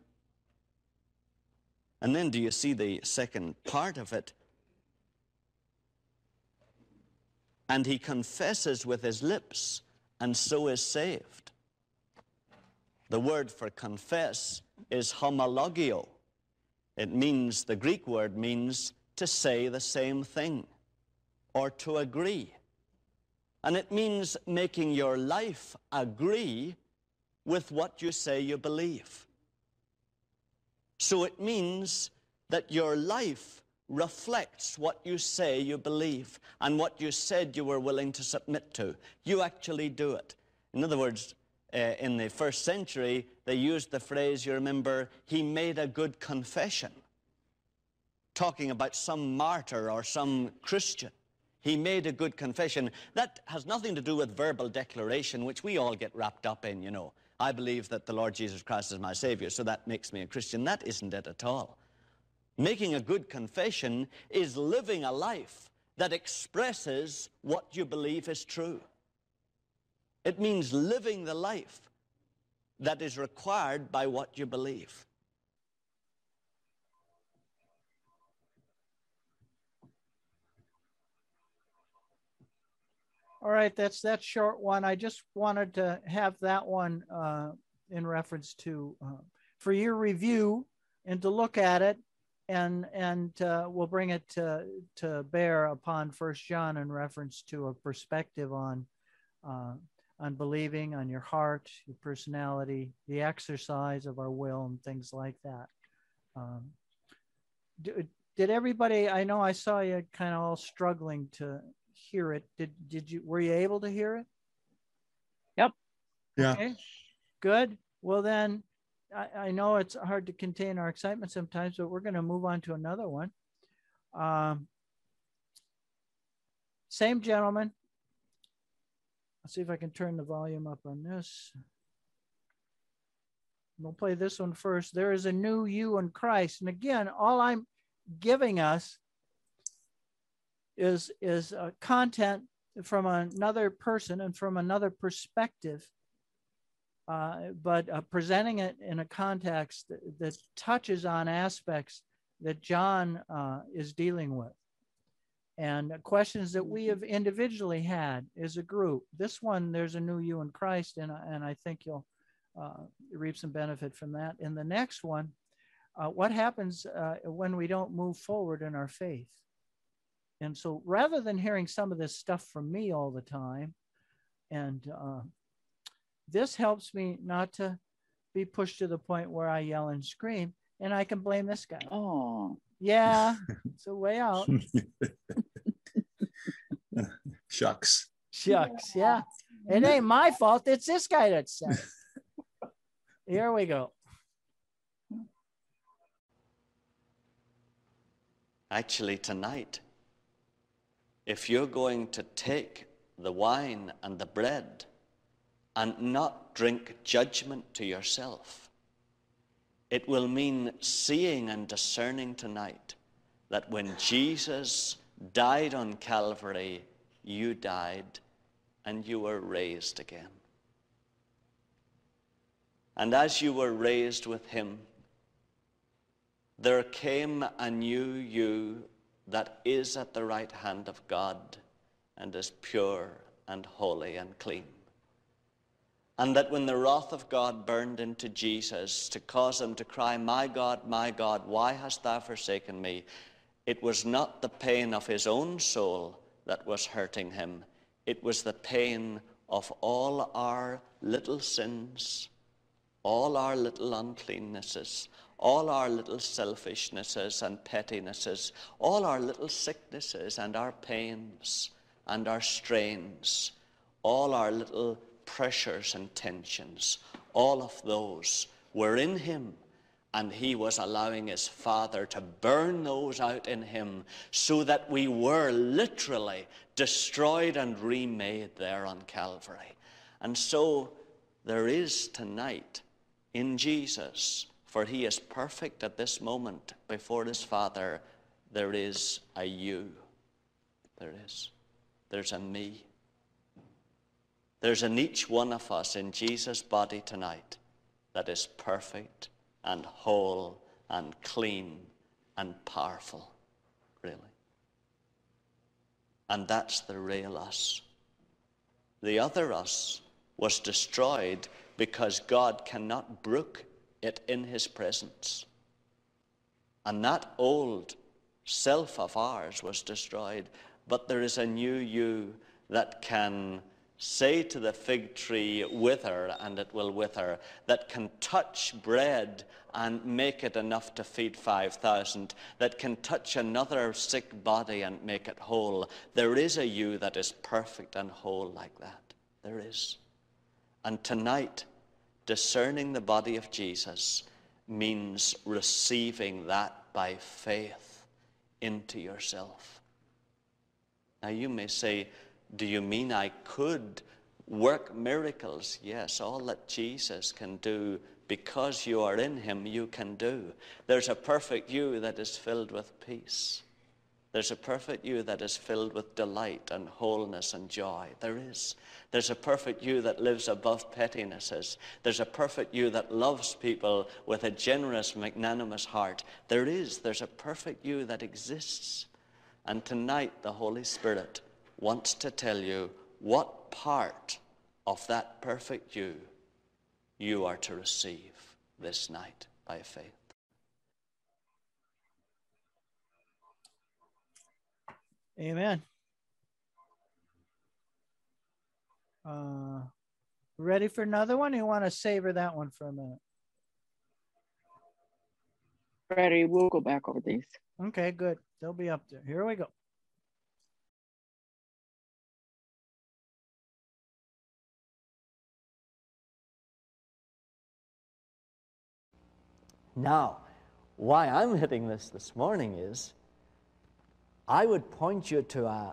Speaker 6: And then do you see the second part of it? And he confesses with his lips, and so is saved. The word for confess is homologio. It means, the Greek word means to say the same thing or to agree. And it means making your life agree with what you say you believe. So it means that your life reflects what you say you believe and what you said you were willing to submit to. You actually do it. In other words, in the first century, they used the phrase, you remember, he made a good confession, talking about some martyr or some Christian. He made a good confession. That has nothing to do with verbal declaration, which we all get wrapped up in, you know. I believe that the Lord Jesus Christ is my Savior, so that makes me a Christian. That isn't it at all. Making a good confession is living a life that expresses what you believe is true. It means living the life that is required by what you believe.
Speaker 1: All right, that's that short one. I just wanted to have that one in reference to for your review and to look at it, and we'll bring it to bear upon 1 John in reference to a perspective on believing, on your heart, your personality, the exercise of our will, and things like that. Did everybody? I know I saw you kind of all struggling to hear it. Were you able to hear it?
Speaker 4: Yep.
Speaker 2: Yeah.
Speaker 1: Okay, good. Well then, I know it's hard to contain our excitement sometimes, but we're going to move on to another one. Same gentleman. Let's see if I can turn the volume up on this. We'll play this one first. There is a new you in Christ. And again, all I'm giving us is content from another person and from another perspective, but presenting it in a context that touches on aspects that John is dealing with, and questions that we have individually had as a group. This one, there's a new you in Christ, and I think you'll reap some benefit from that. In the next one, what happens when we don't move forward in our faith? And so rather than hearing some of this stuff from me all the time, and this helps me not to be pushed to the point where I yell and scream, and I can blame this guy.
Speaker 4: Oh,
Speaker 1: Yeah, it's a way out.
Speaker 2: Shucks.
Speaker 1: Shucks, yeah. It ain't my fault. It's this guy that said it. Here we go.
Speaker 6: Actually, tonight, if you're going to take the wine and the bread and not drink judgment to yourself, it will mean seeing and discerning tonight that when Jesus died on Calvary, you died and you were raised again. And as you were raised with him, there came a new you that is at the right hand of God, and as pure and holy and clean. And that when the wrath of God burned into Jesus to cause him to cry, my God, why hast thou forsaken me? It was not the pain of his own soul that was hurting him. It was the pain of all our little sins, all our little uncleannesses, all our little selfishnesses and pettinesses, all our little sicknesses and our pains and our strains, all our little pressures and tensions, all of those were in him, and he was allowing his Father to burn those out in him so that we were literally destroyed and remade there on Calvary. And so there is tonight in Jesus, for he is perfect at this moment before his Father, there is a you. There is. There's a me. There's in each one of us in Jesus' body tonight that is perfect and whole and clean and powerful, really. And that's the real us. The other us was destroyed because God cannot brook it in his presence. And that old self of ours was destroyed, but there is a new you that can say to the fig tree, wither, and it will wither, that can touch bread and make it enough to feed 5,000, that can touch another sick body and make it whole. There is a you that is perfect and whole like that. There is. And tonight, discerning the body of Jesus means receiving that by faith into yourself. Now you may say, do you mean I could work miracles? Yes, all that Jesus can do because you are in him, you can do. There's a perfect you that is filled with peace. There's a perfect you that is filled with delight and wholeness and joy. There is. There's a perfect you that lives above pettinesses. There's a perfect you that loves people with a generous, magnanimous heart. There is. There's a perfect you that exists. And tonight, the Holy Spirit wants to tell you what part of that perfect you are to receive this night by faith.
Speaker 1: Amen. Ready for another one? You want to savor that one for a minute?
Speaker 4: Ready, we'll go back over these.
Speaker 1: Okay, good. They'll be up there. Here we go.
Speaker 7: Now, why I'm hitting this morning is I would point you to a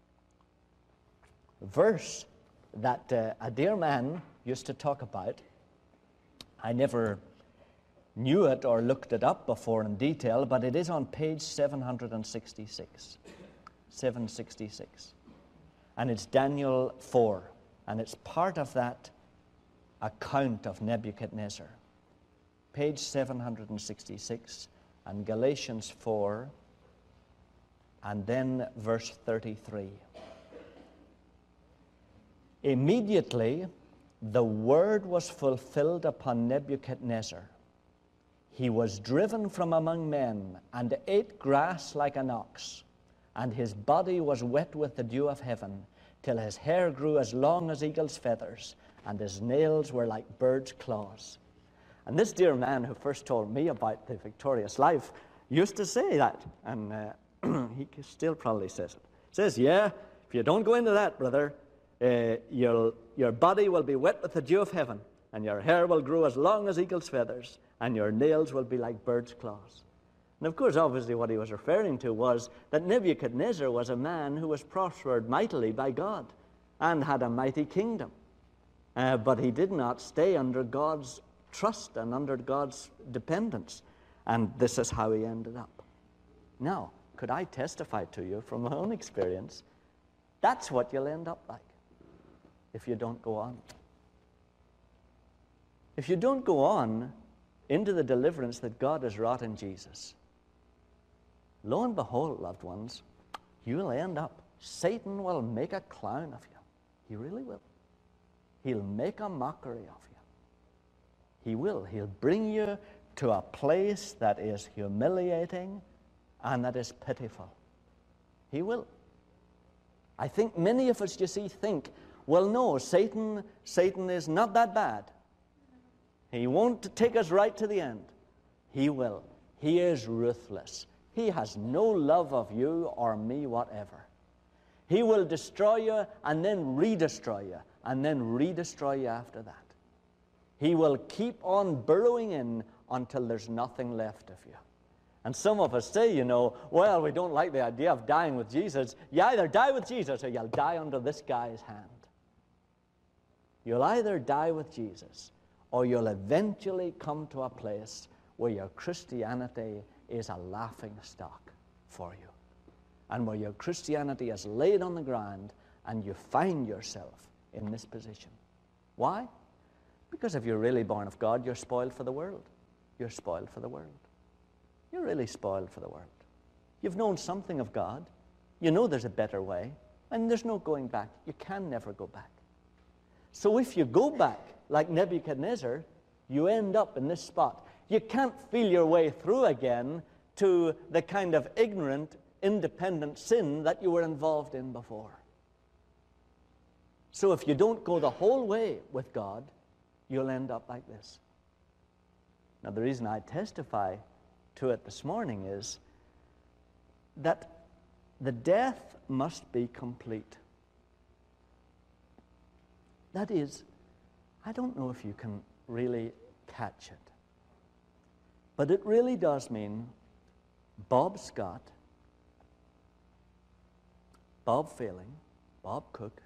Speaker 7: verse that a dear man used to talk about. I never knew it or looked it up before in detail, but it is on page 766. 766. And it's Daniel 4, and it's part of that account of Nebuchadnezzar. Page 766, and Galatians 4, and then verse 33. Immediately the word was fulfilled upon Nebuchadnezzar. He was driven from among men, and ate grass like an ox, and his body was wet with the dew of heaven, till his hair grew as long as eagle's feathers, and his nails were like birds' claws. And this dear man who first told me about the victorious life used to say that, and he still probably says it. Says, yeah, if you don't go into that, brother, your body will be wet with the dew of heaven, and your hair will grow as long as eagle's feathers, and your nails will be like birds' claws. And of course, obviously what he was referring to was that Nebuchadnezzar was a man who was prospered mightily by God and had a mighty kingdom. But he did not stay under God's trust and under God's dependence. And this is how he ended up. Now, could I testify to you from my own experience? That's what you'll end up like if you don't go on. If you don't go on into the deliverance that God has wrought in Jesus, lo and behold, loved ones, you'll end up Satan will make a clown of you. He really will. He'll make a mockery of you. He will. He'll bring you to a place that is humiliating and that is pitiful. He will. I think many of us, you see, think, well, no, Satan is not that bad. He won't take us right to the end. He will. He is ruthless. He has no love of you or me whatever. He will destroy you and then redestroy you and then redestroy you after that. He will keep on burrowing in until there's nothing left of you. And some of us say, you know, well, we don't like the idea of dying with Jesus. You either die with Jesus or you'll die under this guy's hand. You'll either die with Jesus or you'll eventually come to a place where your Christianity is a laughing stock for you, and where your Christianity is laid on the ground and you find yourself in this position. Why? Because if you're really born of God, you're spoiled for the world. You're spoiled for the world. You're really spoiled for the world. You've known something of God. You know there's a better way, and there's no going back. You can never go back. So if you go back, like Nebuchadnezzar, you end up in this spot. You can't feel your way through again to the kind of ignorant, independent sin that you were involved in before. So if you don't go the whole way with God, you'll end up like this. Now, the reason I testify to it this morning is that the death must be complete. That is, I don't know if you can really catch it, but it really does mean Bob Scott, Bob Failing, Bob Cook,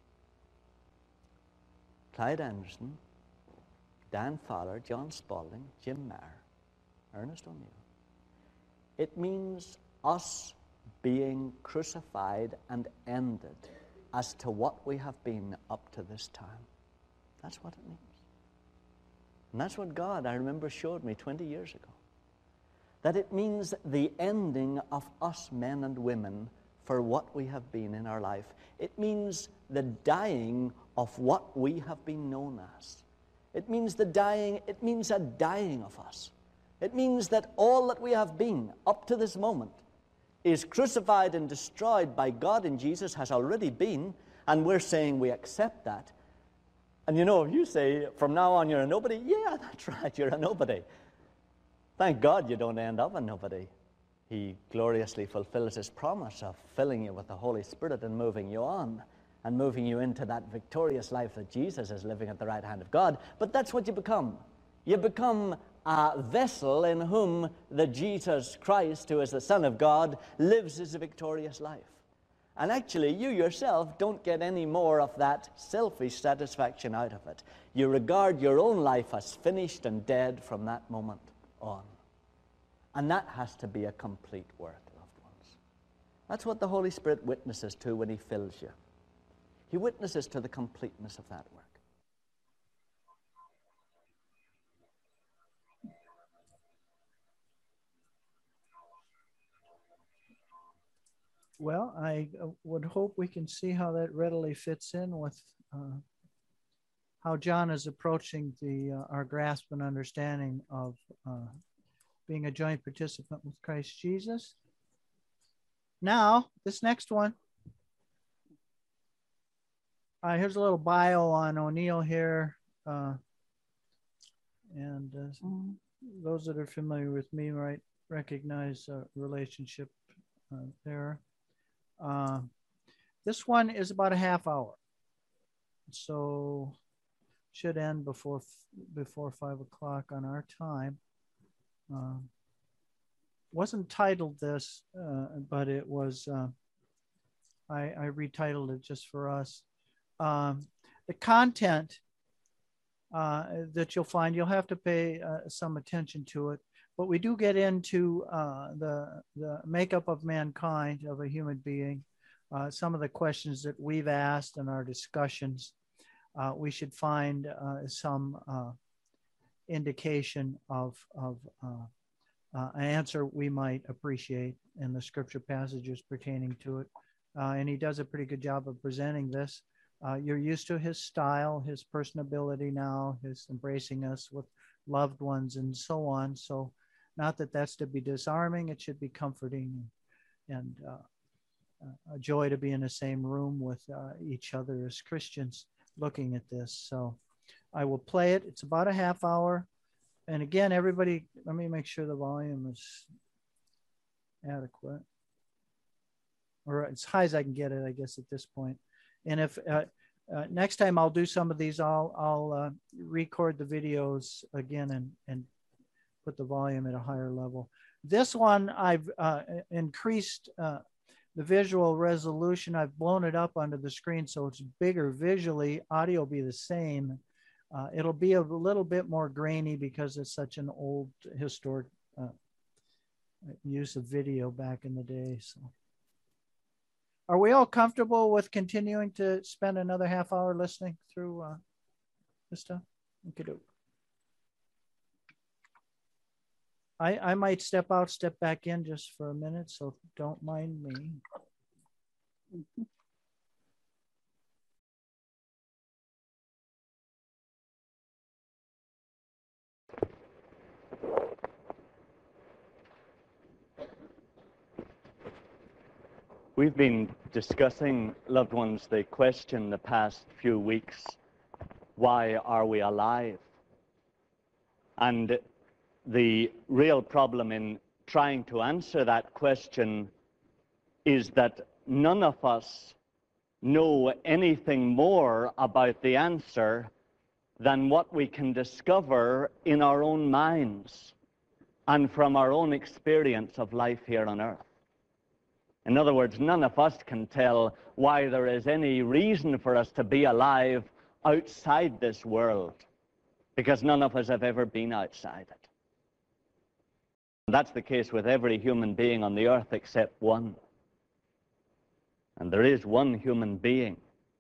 Speaker 7: Clyde Anderson, Dan Fowler, John Spaulding, Jim Maher, Ernest O'Neill. It means us being crucified and ended as to what we have been up to this time. That's what it means. And that's what God, I remember, showed me 20 years ago. That it means the ending of us men and women for what we have been in our life. It means the dying of what we have been known as. It means a dying of us. It means that all that we have been up to this moment is crucified and destroyed by God in Jesus, has already been, and we're saying we accept that. And you know, if you say, from now on you're a nobody, yeah, that's right, you're a nobody. Thank God you don't end up a nobody. He gloriously fulfills his promise of filling you with the Holy Spirit and moving you on and moving you into that victorious life that Jesus is living at the right hand of God. But that's what you become. You become a vessel in whom the Jesus Christ, who is the Son of God, lives his victorious life. And actually, you yourself don't get any more of that selfish satisfaction out of it. You regard your own life as finished and dead from that moment on. And that has to be a complete work, loved ones. That's what the Holy Spirit witnesses to when he fills you. He witnesses to the completeness of that work.
Speaker 1: Well, I would hope we can see how that readily fits in with how John is approaching our grasp and understanding of being a joint participant with Christ Jesus. Now, this next one. Here's a little bio on O'Neill here. And those that are familiar with me might recognize a relationship there. This one is about a half hour, so should end before 5 o'clock on our time. Wasn't titled this, but it was. I retitled it just for us. The content that you'll find, you'll have to pay some attention to it. But we do get into the makeup of mankind, of a human being, some of the questions that we've asked in our discussions. We should find some indication of an answer we might appreciate in the scripture passages pertaining to it. and he does a pretty good job of presenting this. You're used to his style, his personability now, his embracing us with loved ones and so on. So not that that's to be disarming, it should be comforting and a joy to be in the same room with each other as Christians looking at this. So I will play it. It's about a half hour. And again, everybody, let me make sure the volume is adequate, or as high as I can get it, I guess, at this point. And if next time I'll do some of these, I'll record the videos again and put the volume at a higher level. This one, I've increased the visual resolution. I've blown it up onto the screen so it's bigger visually. Audio will be the same. It'll be a little bit more grainy because it's such an old historic use of video back in the day. So, are we all comfortable with continuing to spend another half hour listening through this stuff? Okay. I might step out, step back in just for a minute, so don't mind me.
Speaker 7: We've been discussing, loved ones, the question the past few weeks, why are we alive? And the real problem in trying to answer that question is that none of us know anything more about the answer than what we can discover in our own minds and from our own experience of life here on earth. In other words, none of us can tell why there is any reason for us to be alive outside this world, because none of us have ever been outside it. And that's the case with every human being on the earth except one. And there is one human being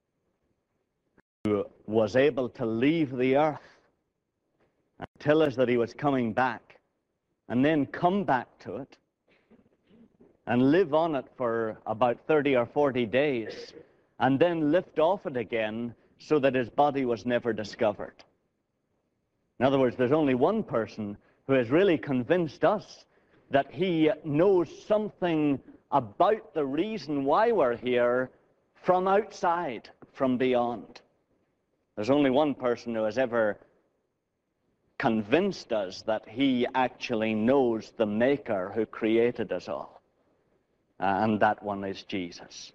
Speaker 7: who was able to leave the earth and tell us that he was coming back, and then come back to it and live on it for about 30 or 40 days, and then lift off it again so that his body was never discovered. In other words, there's only one person who has really convinced us that he knows something about the reason why we're here from outside, from beyond. There's only one person who has ever convinced us that he actually knows the Maker who created us all. And that one is Jesus.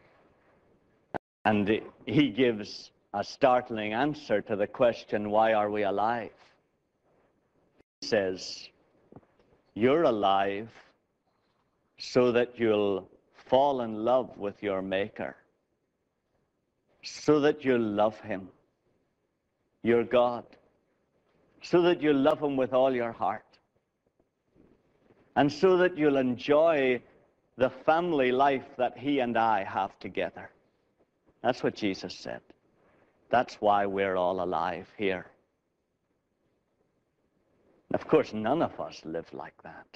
Speaker 7: And he gives a startling answer to the question, why are we alive? He says, you're alive so that you'll fall in love with your Maker, so that you'll love him, your God, so that you'll love him with all your heart, and so that you'll enjoy the family life that he and I have together. That's what Jesus said. That's why we're all alive here. Of course, none of us live like that.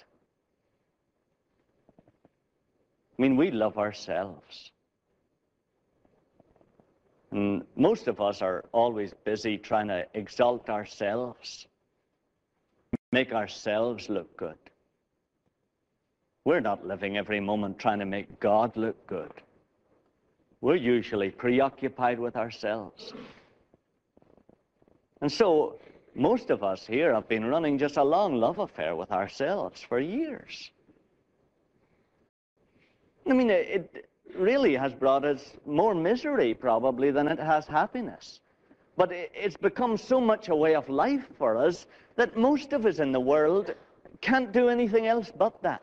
Speaker 7: I mean, we love ourselves. And most of us are always busy trying to exalt ourselves, make ourselves look good. We're not living every moment trying to make God look good. We're usually preoccupied with ourselves. And so most of us here have been running just a long love affair with ourselves for years. I mean, it really has brought us more misery probably than it has happiness. But it's become so much a way of life for us that most of us in the world can't do anything else but that.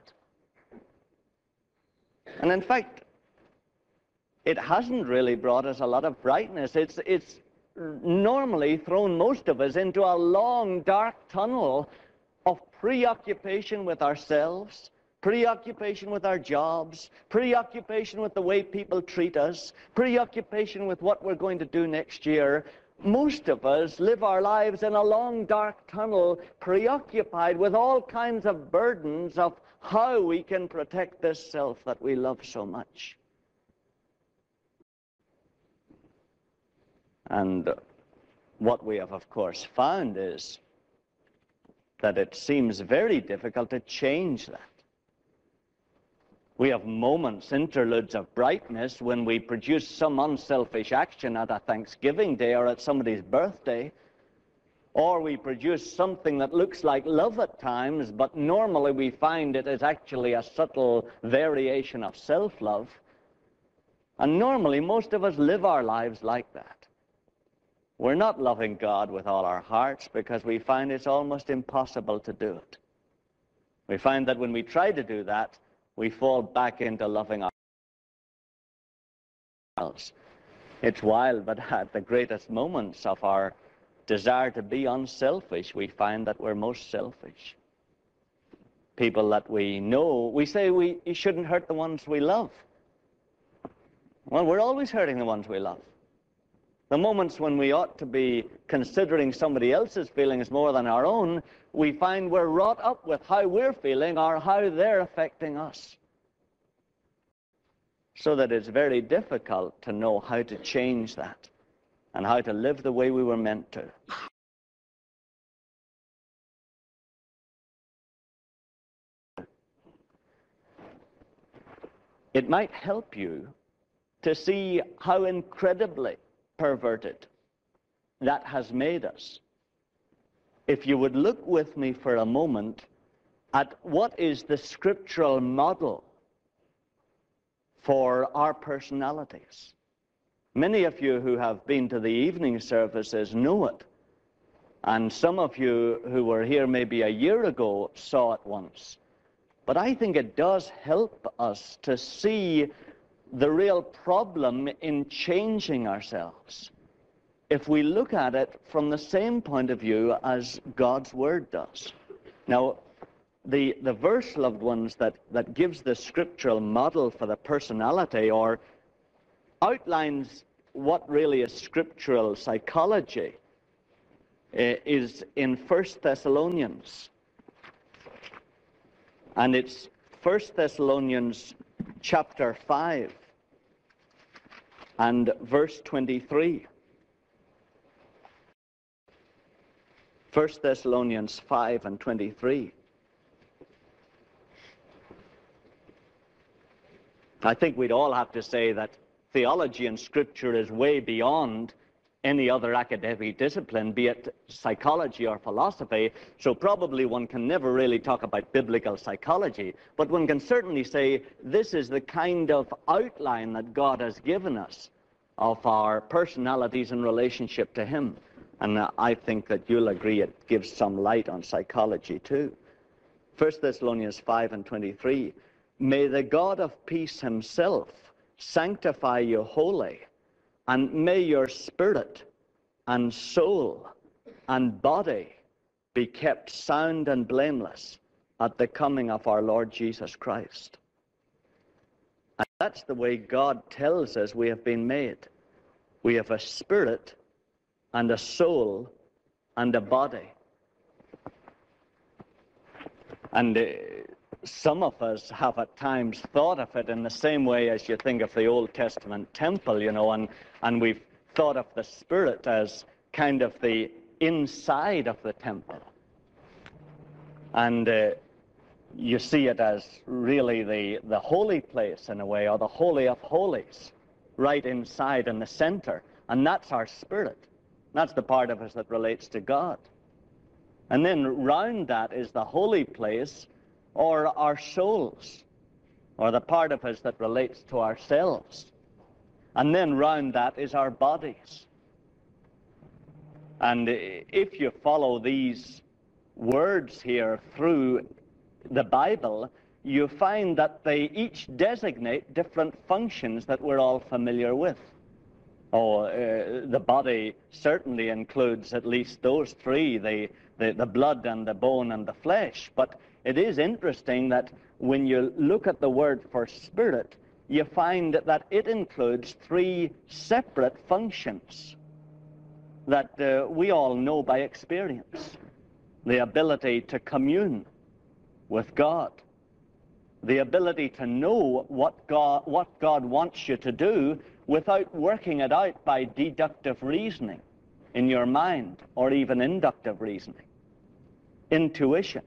Speaker 7: And in fact, it hasn't really brought us a lot of brightness. It's normally thrown most of us into a long, dark tunnel of preoccupation with ourselves, preoccupation with our jobs, preoccupation with the way people treat us, preoccupation with what we're going to do next year. Most of us live our lives in a long, dark tunnel, preoccupied with all kinds of burdens of how we can protect this self that we love so much.
Speaker 6: And what we have, of course, found is that it seems very difficult to change that. We have moments, interludes of brightness when we produce some unselfish action at a Thanksgiving Day or at somebody's birthday, or we produce something that looks like love at times, but normally we find it is actually a subtle variation of self-love. And normally most of us live our lives like that. We're not loving God with all our hearts because we find it's almost impossible to do it. We find that when we try to do that, we fall back into loving ourselves. It's wild, but at the greatest moments of our desire to be unselfish, we find that we're most selfish. People that we know, we say we shouldn't hurt the ones we love. Well, we're always hurting the ones we love. The moments when we ought to be considering somebody else's feelings more than our own, we find we're wrought up with how we're feeling or how they're affecting us. So that it's very difficult to know how to change that and how to live the way we were meant to. It might help you to see how incredibly perverted that has made us. If you would look with me for a moment at what is the scriptural model for our personalities. Many of you who have been to the evening services know it. And some of you who were here maybe a year ago saw it once. But I think it does help us to see the real problem in changing ourselves if we look at it from the same point of view as God's Word does. Now, the verse, loved ones, that gives the scriptural model for the personality or outlines what really is scriptural psychology is in 1 Thessalonians. And it's 1 Thessalonians chapter 5 and verse 23. 1 Thessalonians 5 and 23. I think we'd all have to say that theology and scripture is way beyond any other academic discipline, be it psychology or philosophy, so probably one can never really talk about biblical psychology, but one can certainly say this is the kind of outline that God has given us of our personalities in relationship to Him. And I think that you'll agree it gives some light on psychology too. 1 Thessalonians 5 and 23, may the God of peace Himself sanctify you wholly, and may your spirit and soul and body be kept sound and blameless at the coming of our Lord Jesus Christ. And that's the way God tells us we have been made. We have a spirit and a soul and a body. And some of us have at times thought of it in the same way as you think of the Old Testament temple, you know, and we've thought of the Spirit as kind of the inside of the temple. And you see it as really the holy place in a way, or the Holy of Holies, right inside in the center. And that's our spirit. That's the part of us that relates to God. And then round that is the holy place, or our souls, or the part of us that relates to ourselves. And then round that is our bodies. And if you follow these words here through the Bible, you find that they each designate different functions that we're all familiar with. The body certainly includes at least those three, the blood and the bone and the flesh. But it is interesting that when you look at the word for spirit, you find that it includes three separate functions that we all know by experience. The ability to commune with God, the ability to know what God wants you to do, without working it out by deductive reasoning in your mind or even inductive reasoning. Intuition.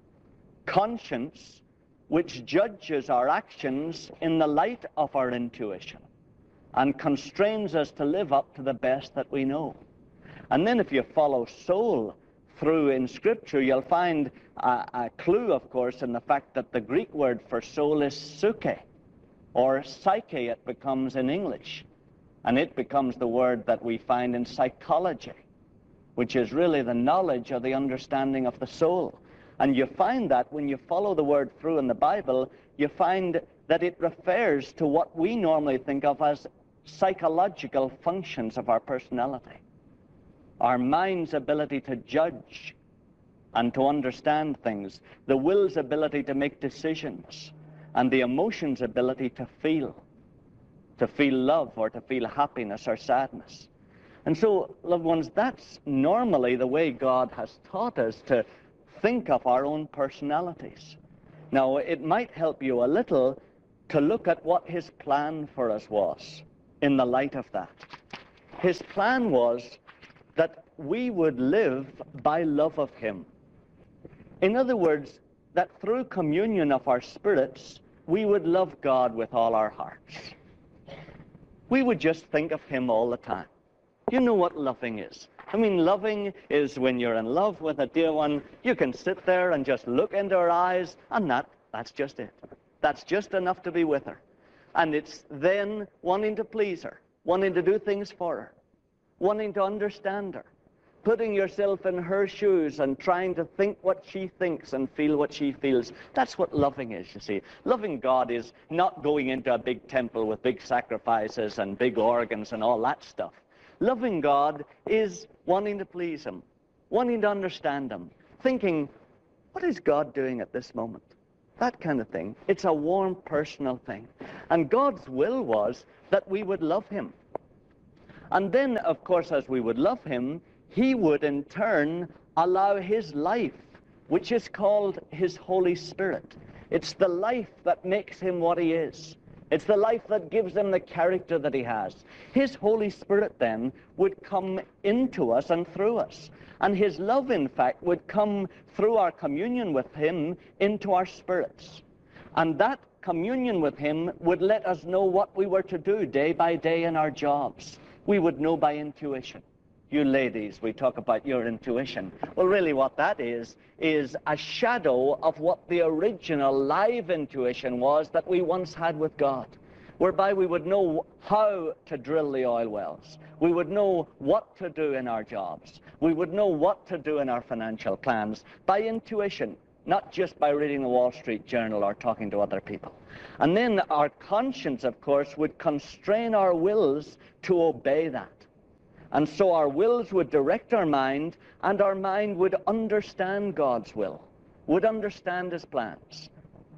Speaker 6: Conscience, which judges our actions in the light of our intuition and constrains us to live up to the best that we know. And then if you follow soul through in Scripture, you'll find a clue, of course, in the fact that the Greek word for soul is psyche, or psyche it becomes in English. And it becomes the word that we find in psychology, which is really the knowledge or the understanding of the soul. And you find that when you follow the word through in the Bible, you find that it refers to what we normally think of as psychological functions of our personality. Our mind's ability to judge and to understand things, the will's ability to make decisions, and the emotion's ability to feel love or to feel happiness or sadness. And so, loved ones, that's normally the way God has taught us to think of our own personalities. Now, it might help you a little to look at what his plan for us was in the light of that. His plan was that we would live by love of him. In other words, that through communion of our spirits, we would love God with all our hearts. We would just think of him all the time. You know what loving is. I mean, loving is when you're in love with a dear one, you can sit there and just look into her eyes, and that's just it. That's just enough to be with her. And it's then wanting to please her, wanting to do things for her, wanting to understand her, putting yourself in her shoes and trying to think what she thinks and feel what she feels. That's what loving is, you see. Loving God is not going into a big temple with big sacrifices and big organs and all that stuff. Loving God is wanting to please him, wanting to understand him, thinking, what is God doing at this moment? That kind of thing. It's a warm, personal thing. And God's will was that we would love him. And then, of course, as we would love him, he would in turn allow his life, which is called his Holy Spirit. It's the life that makes him what he is. It's the life that gives him the character that he has. His Holy Spirit then would come into us and through us. And his love, in fact, would come through our communion with him into our spirits. And that communion with him would let us know what we were to do day by day in our jobs. We would know by intuition. You ladies, we talk about your intuition. Well, really what that is a shadow of what the original live intuition was that we once had with God, whereby we would know how to drill the oil wells. We would know what to do in our jobs. We would know what to do in our financial plans by intuition, not just by reading the Wall Street Journal or talking to other people. And then our conscience, of course, would constrain our wills to obey that. And so our wills would direct our mind, and our mind would understand God's will, would understand his plans.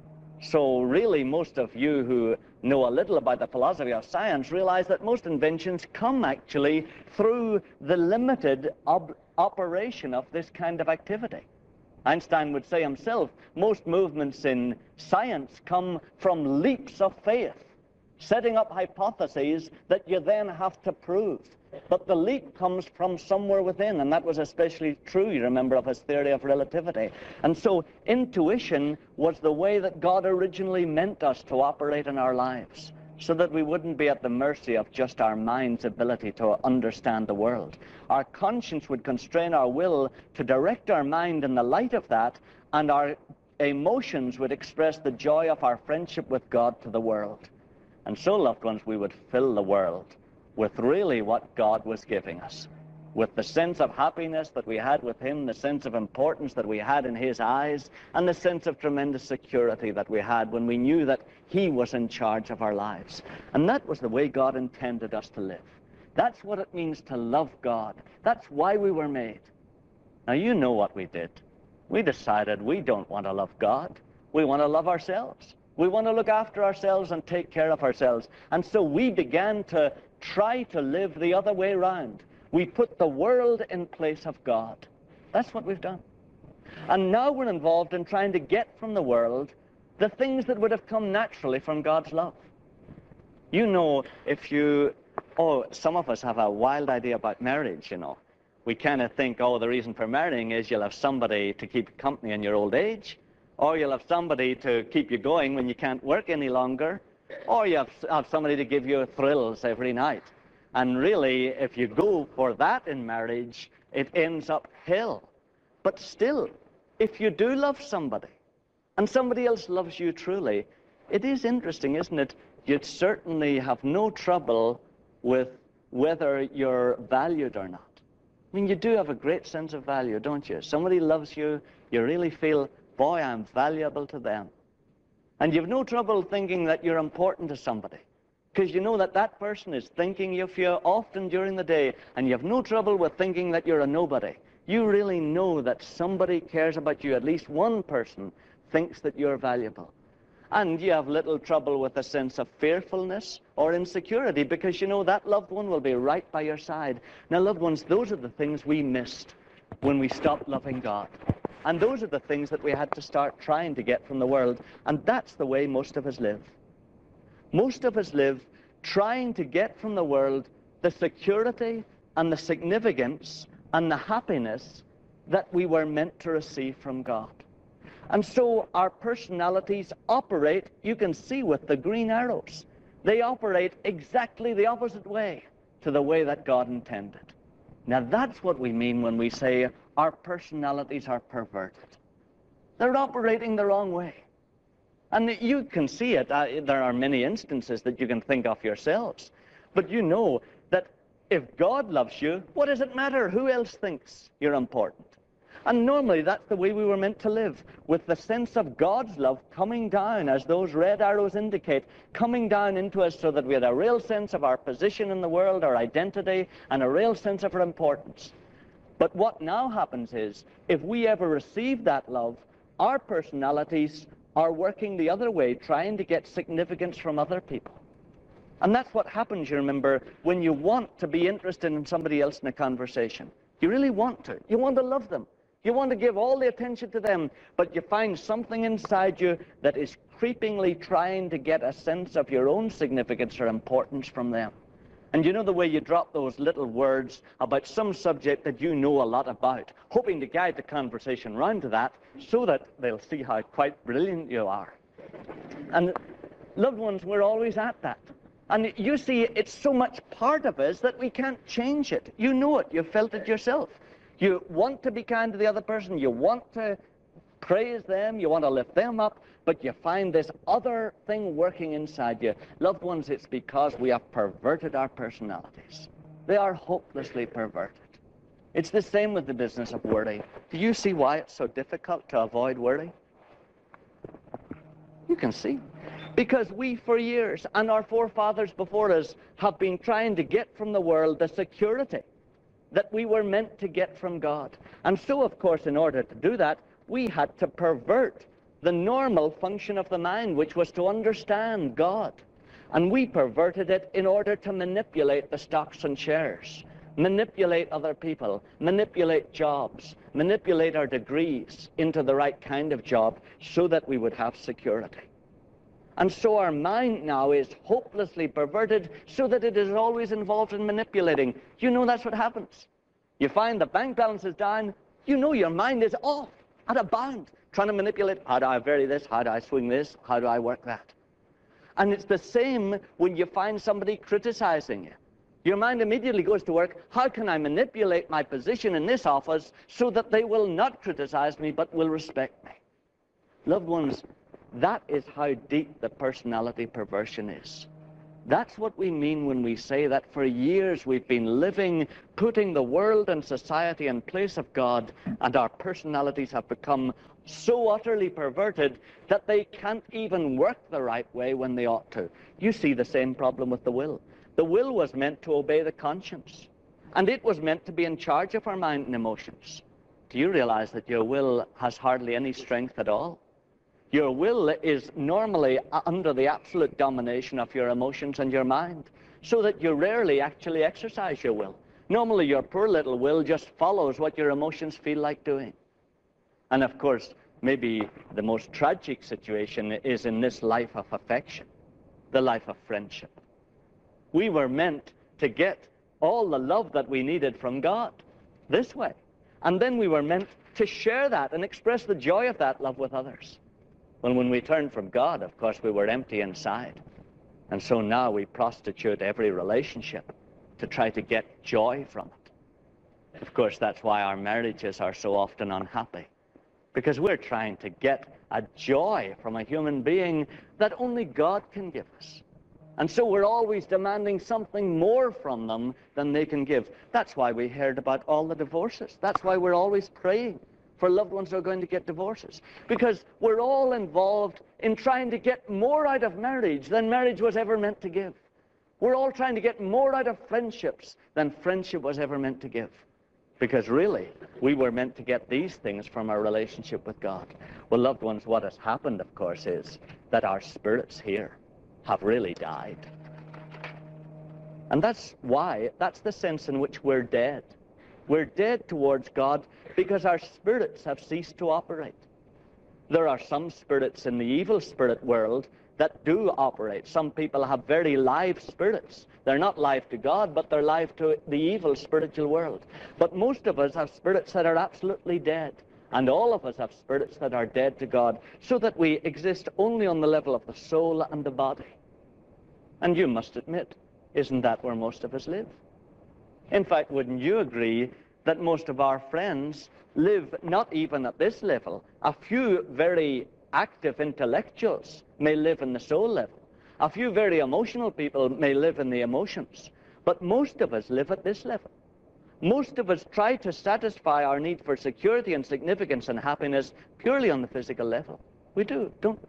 Speaker 6: So really, most of you who know a little about the philosophy of science realize that most inventions come actually through the limited operation of this kind of activity. Einstein would say himself, most movements in science come from leaps of faith, setting up hypotheses that you then have to prove. But the leap comes from somewhere within, and that was especially true, you remember, of his theory of relativity. And so intuition was the way that God originally meant us to operate in our lives, so that we wouldn't be at the mercy of just our mind's ability to understand the world. Our conscience would constrain our will to direct our mind in the light of that, and our emotions would express the joy of our friendship with God to the world. And so, loved ones, we would fill the world with really what God was giving us, with the sense of happiness that we had with him, the sense of importance that we had in his eyes, and the sense of tremendous security that we had when we knew that he was in charge of our lives. And that was the way God intended us to live. That's what it means to love God. That's why we were made. Now, you know what we did. We decided we don't want to love God. We want to love ourselves. We want to look after ourselves and take care of ourselves. And so we began to try to live the other way around. We put the world in place of God. That's what we've done. And now we're involved in trying to get from the world the things that would have come naturally from God's love. You know, if you, oh, some of us have a wild idea about marriage, you know. We kind of think, oh, the reason for marrying is you'll have somebody to keep you company in your old age, or you'll have somebody to keep you going when you can't work any longer, or you have somebody to give you thrills every night. And really, if you go for that in marriage, it ends up hell. But still, if you do love somebody, and somebody else loves you truly, it is interesting, isn't it? You'd certainly have no trouble with whether you're valued or not. I mean, you do have a great sense of value, don't you? Somebody loves you, you really feel, boy, I'm valuable to them. And you've no trouble thinking that you're important to somebody, because you know that that person is thinking of you often during the day, and you have no trouble with thinking that you're a nobody. You really know that somebody cares about you. At least one person thinks that you're valuable. And you have little trouble with a sense of fearfulness or insecurity, because you know that loved one will be right by your side. Now, loved ones, those are the things we missed when we stopped loving God. And those are the things that we had to start trying to get from the world. And that's the way most of us live. Most of us live trying to get from the world the security and the significance and the happiness that we were meant to receive from God. And so our personalities operate, you can see with the green arrows, they operate exactly the opposite way to the way that God intended. Now that's what we mean when we say our personalities are perverted. They're operating the wrong way. And you can see it. There are many instances that you can think of yourselves. But you know that if God loves you, what does it matter who else thinks you're important? And normally that's the way we were meant to live, with the sense of God's love coming down, as those red arrows indicate, coming down into us so that we had a real sense of our position in the world, our identity, and a real sense of our importance. But what now happens is, if we ever receive that love, our personalities are working the other way, trying to get significance from other people. And that's what happens, you remember, when you want to be interested in somebody else in a conversation. You really want to. You want to love them. You want to give all the attention to them, but you find something inside you that is creepingly trying to get a sense of your own significance or importance from them. And you know the way you drop those little words about some subject that you know a lot about, hoping to guide the conversation round to that so that they'll see how quite brilliant you are. And loved ones, we're always at that. And you see, it's so much part of us that we can't change it. You know it. You've felt it yourself. You want to be kind to the other person. You want to praise them. You want to lift them up. But you find this other thing working inside you. Loved ones, it's because we have perverted our personalities. They are hopelessly perverted. It's the same with the business of worry. Do you see why it's so difficult to avoid worry? You can see. Because we, for years, and our forefathers before us, have been trying to get from the world the security that we were meant to get from God. And so, of course, in order to do that, we had to pervert the normal function of the mind, which was to understand God. And we perverted it in order to manipulate the stocks and shares, manipulate other people, manipulate jobs, manipulate our degrees into the right kind of job so that we would have security. And so our mind now is hopelessly perverted so that it is always involved in manipulating. You know that's what happens. You find the bank balance is down, you know your mind is off at a bound, trying to manipulate, how do I vary this, how do I swing this, how do I work that? And it's the same when you find somebody criticizing you. Your mind immediately goes to work, how can I manipulate my position in this office so that they will not criticize me but will respect me? Loved ones, that is how deep the personality perversion is. That's what we mean when we say that for years we've been living, putting the world and society in place of God, and our personalities have become so utterly perverted that they can't even work the right way when they ought to. You see the same problem with the will. The will was meant to obey the conscience, and it was meant to be in charge of our mind and emotions. Do you realize that your will has hardly any strength at all? Your will is normally under the absolute domination of your emotions and your mind, so that you rarely actually exercise your will. Normally, your poor little will just follows what your emotions feel like doing. And of course, maybe the most tragic situation is in this life of affection, the life of friendship. We were meant to get all the love that we needed from God this way. And then we were meant to share that and express the joy of that love with others. Well, when we turned from God, of course, we were empty inside. And so now we prostitute every relationship to try to get joy from it. Of course, that's why our marriages are so often unhappy, because we're trying to get a joy from a human being that only God can give us. And so we're always demanding something more from them than they can give. That's why we heard about all the divorces. That's why we're always praying for loved ones who are going to get divorces. Because we're all involved in trying to get more out of marriage than marriage was ever meant to give. We're all trying to get more out of friendships than friendship was ever meant to give. Because really, we were meant to get these things from our relationship with God. Well, loved ones, what has happened, of course, is that our spirits here have really died. And that's why, that's the sense in which we're dead. We're dead towards God because our spirits have ceased to operate. There are some spirits in the evil spirit world that do operate. Some people have very live spirits. They're not live to God, but they're live to the evil spiritual world. But most of us have spirits that are absolutely dead. And all of us have spirits that are dead to God, so that we exist only on the level of the soul and the body. And you must admit, isn't that where most of us live? In fact, wouldn't you agree that most of our friends live not even at this level? A few very active intellectuals may live in the soul level. A few very emotional people may live in the emotions. But most of us live at this level. Most of us try to satisfy our need for security and significance and happiness purely on the physical level. We do, don't we?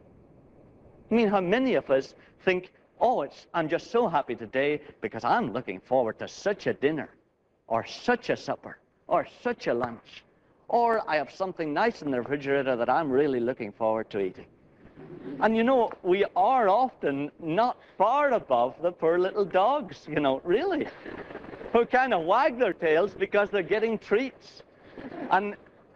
Speaker 6: I mean, how many of us think, oh, I'm just so happy today because I'm looking forward to such a dinner, or such a supper, or such a lunch, or I have something nice in the refrigerator that I'm really looking forward to eating. And you know, we are often not far above the poor little dogs, you know, really, who kind of wag their tails because they're getting treats. And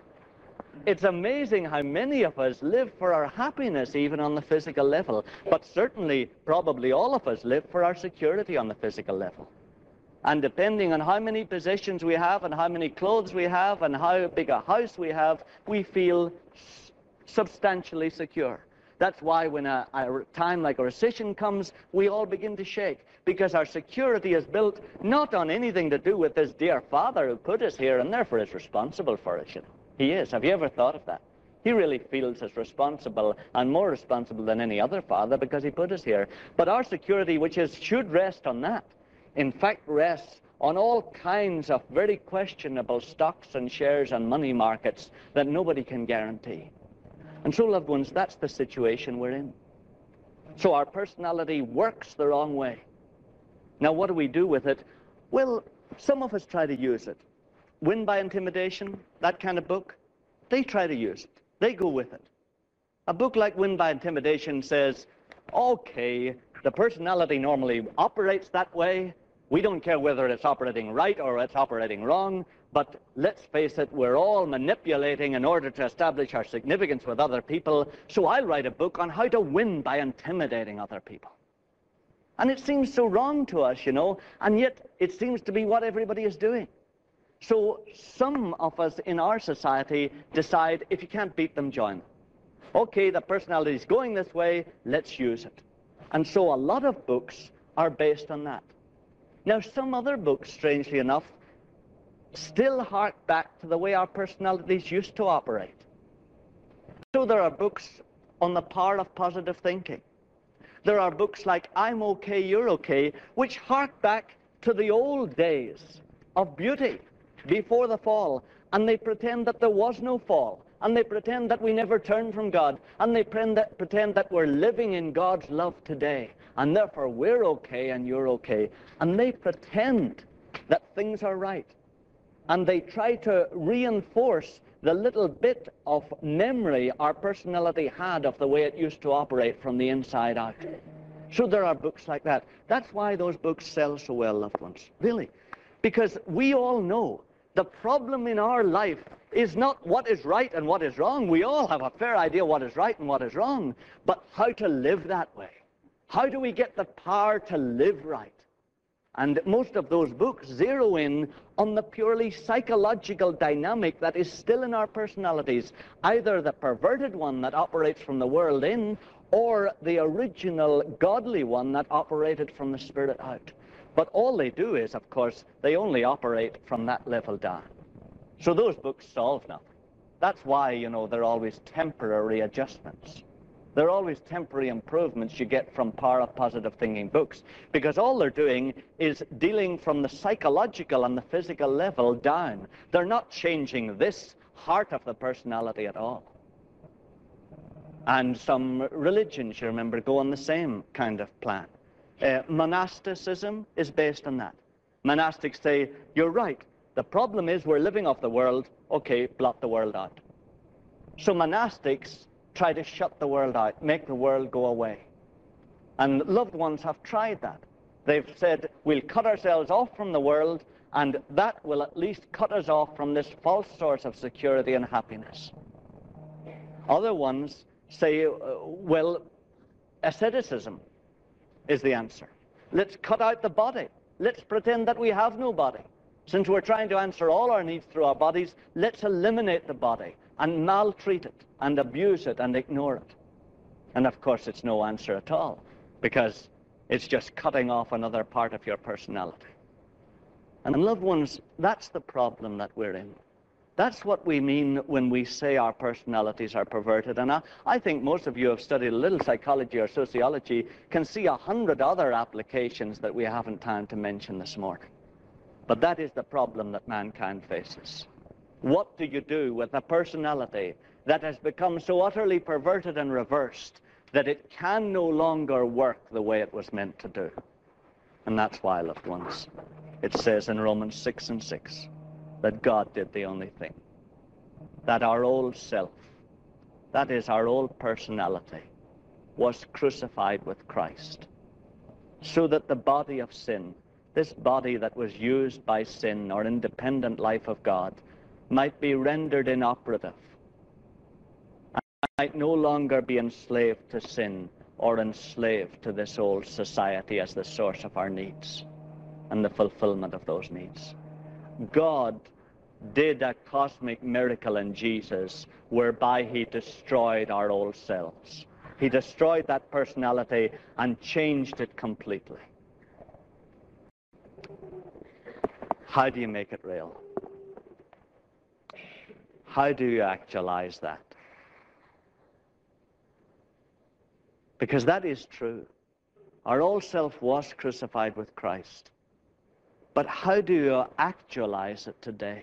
Speaker 6: it's amazing how many of us live for our happiness even on the physical level. But certainly, probably all of us live for our security on the physical level. And depending on how many possessions we have and how many clothes we have and how big a house we have, we feel substantially secure. That's why when a time like a recession comes, we all begin to shake, because our security is built not on anything to do with this dear Father who put us here and therefore is responsible for us. You know. He is. Have you ever thought of that? He really feels as responsible and more responsible than any other father because he put us here. But our security, which should rest on that, in fact rests on all kinds of very questionable stocks and shares and money markets that nobody can guarantee. And so, loved ones, that's the situation we're in. So our personality works the wrong way. Now, what do we do with it? Well, some of us try to use it. Win by Intimidation, that kind of book, they try to use it. They go with it. A book like Win by Intimidation says, okay, the personality normally operates that way. We don't care whether it's operating right or it's operating wrong. But let's face it, we're all manipulating in order to establish our significance with other people. So I'll write a book on how to win by intimidating other people. And it seems so wrong to us, you know, and yet it seems to be what everybody is doing. So some of us in our society decide if you can't beat them, join them. Okay, the personality is going this way, let's use it. And so a lot of books are based on that. Now, some other books, strangely enough, still hark back to the way our personalities used to operate. So there are books on the power of positive thinking. There are books like I'm Okay, You're Okay, which hark back to the old days of beauty before the fall. And they pretend that there was no fall. And they pretend that we never turned from God. And they pretend that we're living in God's love today. And therefore we're okay and you're okay. And they pretend that things are right. And they try to reinforce the little bit of memory our personality had of the way it used to operate from the inside out. So there are books like that. That's why those books sell so well, loved ones, really. Because we all know the problem in our life is not what is right and what is wrong. We all have a fair idea what is right and what is wrong, but how to live that way. How do we get the power to live right? And most of those books zero in on the purely psychological dynamic that is still in our personalities, either the perverted one that operates from the world in, or the original godly one that operated from the Spirit out. But all they do is, of course, they only operate from that level down. So those books solve nothing. That's why, you know, they're always temporary adjustments. They're always temporary improvements you get from power of positive thinking books, because all they're doing is dealing from the psychological and the physical level down. They're not changing this heart of the personality at all. And some religions, you remember, go on the same kind of plan. Monasticism is based on that. Monastics say, you're right, the problem is we're living off the world. Okay, blot the world out. So monastics try to shut the world out, make the world go away. And loved ones have tried that. They've said, we'll cut ourselves off from the world, and that will at least cut us off from this false source of security and happiness. Other ones say, well, asceticism is the answer. Let's cut out the body. Let's pretend that we have no body. Since we're trying to answer all our needs through our bodies, let's eliminate the body and maltreat it and abuse it and ignore it. And of course, it's no answer at all, because it's just cutting off another part of your personality. And loved ones, that's the problem that we're in. That's what we mean when we say our personalities are perverted. And I think most of you have studied a little psychology or sociology can see 100 other applications that we haven't time to mention this morning. But that is the problem that mankind faces. What do you do with a personality that has become so utterly perverted and reversed that it can no longer work the way it was meant to do? And that's why, loved ones, it says in Romans 6:6 that God did the only thing. That our old self, that is our old personality, was crucified with Christ, so that the body of sin, this body that was used by sin or independent life of God, might be rendered inoperative, and might no longer be enslaved to sin or enslaved to this old society as the source of our needs and the fulfillment of those needs. God did a cosmic miracle in Jesus whereby he destroyed our old selves. He destroyed that personality and changed it completely. How do you make it real? How do you actualize that? Because that is true. Our old self was crucified with Christ. But how do you actualize it today?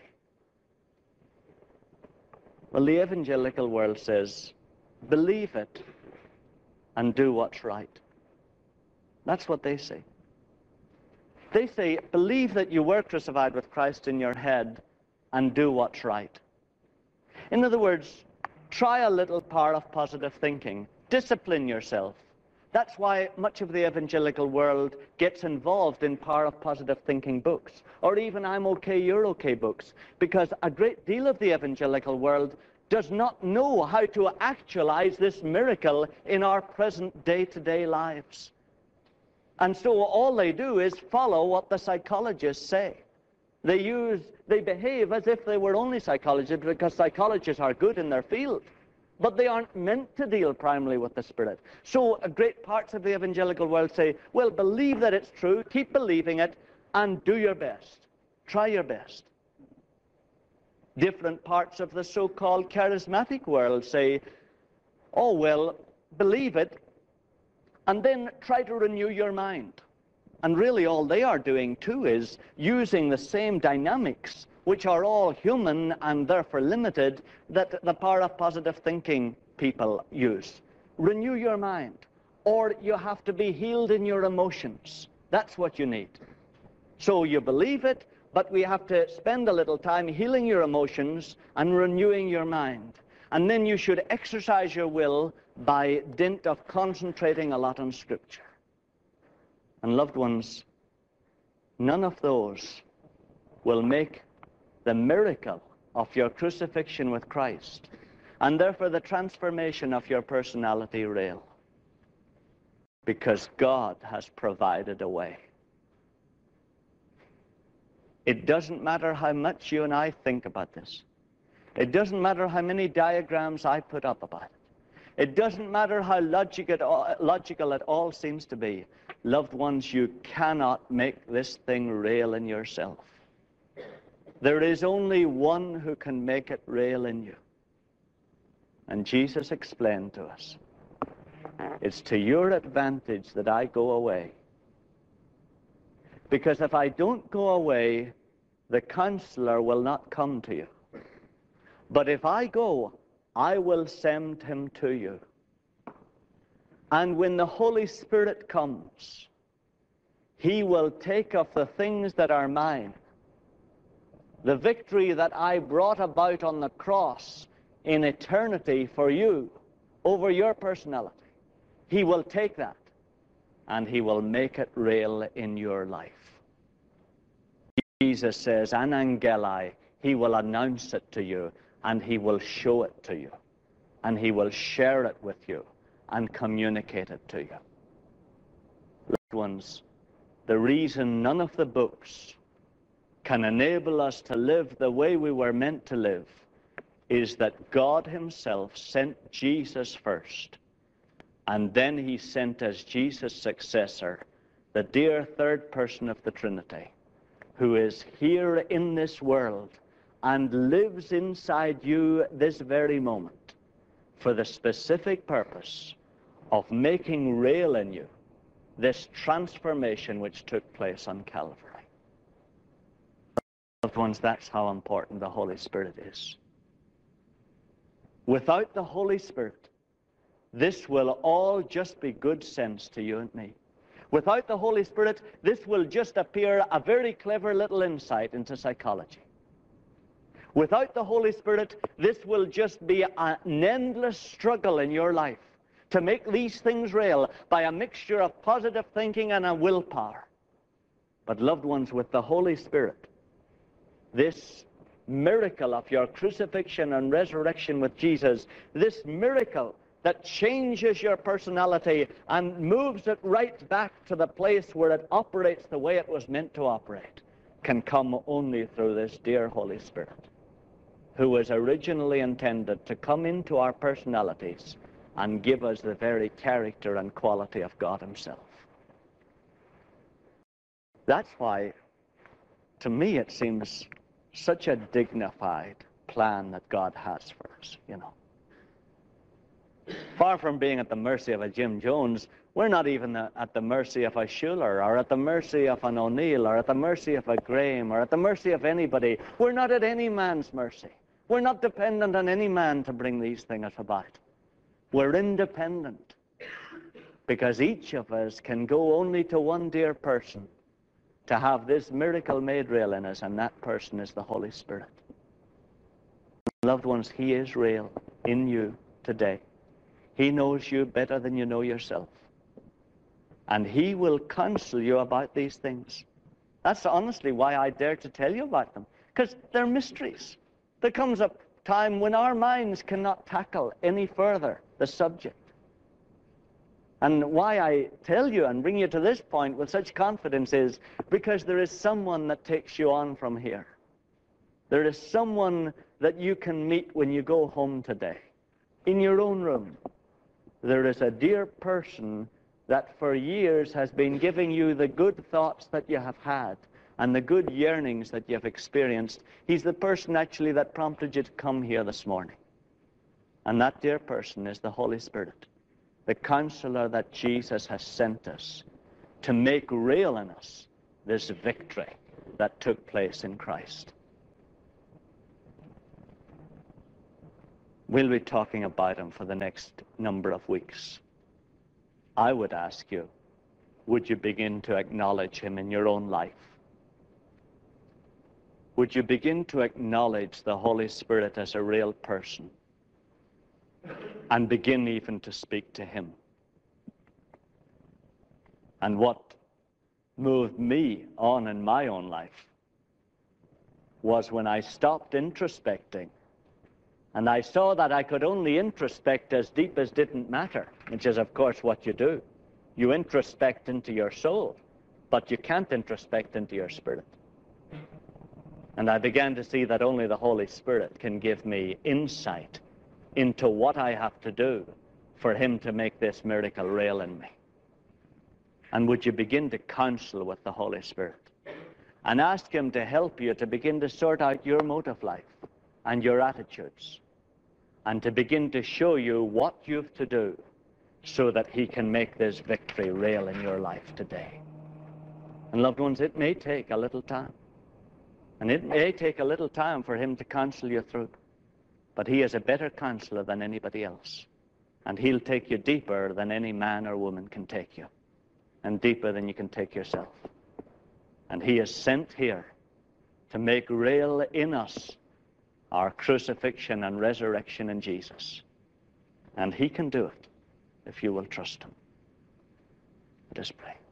Speaker 6: Well, the evangelical world says, believe it and do what's right. That's what they say. They say, believe that you were crucified with Christ in your head and do what's right. In other words, try a little power of positive thinking. Discipline yourself. That's why much of the evangelical world gets involved in power of positive thinking books, or even I'm okay, you're okay books, because a great deal of the evangelical world does not know how to actualize this miracle in our present day-to-day lives. And so all they do is follow what the psychologists say. They behave as if they were only psychologists, because psychologists are good in their field. But they aren't meant to deal primarily with the Spirit. So great parts of the evangelical world say, well, believe that it's true, keep believing it, and do your best. Try your best. Different parts of the so-called charismatic world say, oh, well, believe it, and then try to renew your mind. And really all they are doing too is using the same dynamics, which are all human and therefore limited, that the power of positive thinking people use. Renew your mind, or you have to be healed in your emotions. That's what you need. So you believe it, but we have to spend a little time healing your emotions and renewing your mind. And then you should exercise your will by dint of concentrating a lot on Scripture. And loved ones, none of those will make the miracle of your crucifixion with Christ, and therefore the transformation of your personality real, because God has provided a way. It doesn't matter how much you and I think about this. It doesn't matter how many diagrams I put up about it. It doesn't matter how logical it all seems to be. Loved ones, you cannot make this thing real in yourself. There is only one who can make it real in you. And Jesus explained to us, it's to your advantage that I go away. Because if I don't go away, the Counselor will not come to you. But if I go, I will send him to you. And when the Holy Spirit comes, he will take of the things that are mine, the victory that I brought about on the cross in eternity for you over your personality. He will take that and he will make it real in your life. Jesus says, Anangelai, he will announce it to you, and he will show it to you, and he will share it with you and communicate it to you. Loved ones, the reason none of the books can enable us to live the way we were meant to live is that God himself sent Jesus first, and then he sent as Jesus' successor the dear third person of the Trinity, who is here in this world and lives inside you this very moment for the specific purpose of making real in you this transformation which took place on Calvary. Loved ones, that's how important the Holy Spirit is. Without the Holy Spirit, this will all just be good sense to you and me. Without the Holy Spirit, this will just appear a very clever little insight into psychology. Without the Holy Spirit, this will just be an endless struggle in your life to make these things real by a mixture of positive thinking and a willpower. But loved ones, with the Holy Spirit, this miracle of your crucifixion and resurrection with Jesus, this miracle that changes your personality and moves it right back to the place where it operates the way it was meant to operate, can come only through this dear Holy Spirit, who was originally intended to come into our personalities and give us the very character and quality of God himself. That's why, to me, it seems such a dignified plan that God has for us, you know. Far from being at the mercy of a Jim Jones, we're not even at the mercy of a Schuller, or at the mercy of an O'Neill, or at the mercy of a Graham, or at the mercy of anybody. We're not at any man's mercy. We're not dependent on any man to bring these things about. We're independent, because each of us can go only to one dear person to have this miracle made real in us, and that person is the Holy Spirit. Loved ones, he is real in you today. He knows you better than you know yourself. And he will counsel you about these things. That's honestly why I dare to tell you about them, because they're mysteries. There comes a time when our minds cannot tackle any further the subject. And why I tell you and bring you to this point with such confidence is because there is someone that takes you on from here. There is someone that you can meet when you go home today, in your own room. There is a dear person that for years has been giving you the good thoughts that you have had and the good yearnings that you have experienced. He's the person actually that prompted you to come here this morning. And that dear person is the Holy Spirit, the counselor that Jesus has sent us to make real in us this victory that took place in Christ. We'll be talking about him for the next number of weeks. I would ask you, would you begin to acknowledge him in your own life? Would you begin to acknowledge the Holy Spirit as a real person and begin even to speak to him? And what moved me on in my own life was when I stopped introspecting and I saw that I could only introspect as deep as didn't matter, which is, of course, what you do. You introspect into your soul, but you can't introspect into your spirit.
Speaker 7: And I began to see that only the Holy Spirit can give me insight into what I have to do for him to make this miracle real in me. And would you begin to counsel with the Holy Spirit and ask him to help you to begin to sort out your motive life and your attitudes, and to begin to show you what you've to do so that he can make this victory real in your life today. And loved ones, it may take a little time. And it may take a little time for him to counsel you through. But he is a better counselor than anybody else. And he'll take you deeper than any man or woman can take you. And deeper than you can take yourself. And he is sent here to make real in us our crucifixion and resurrection in Jesus. And he can do it if you will trust him. Let us pray.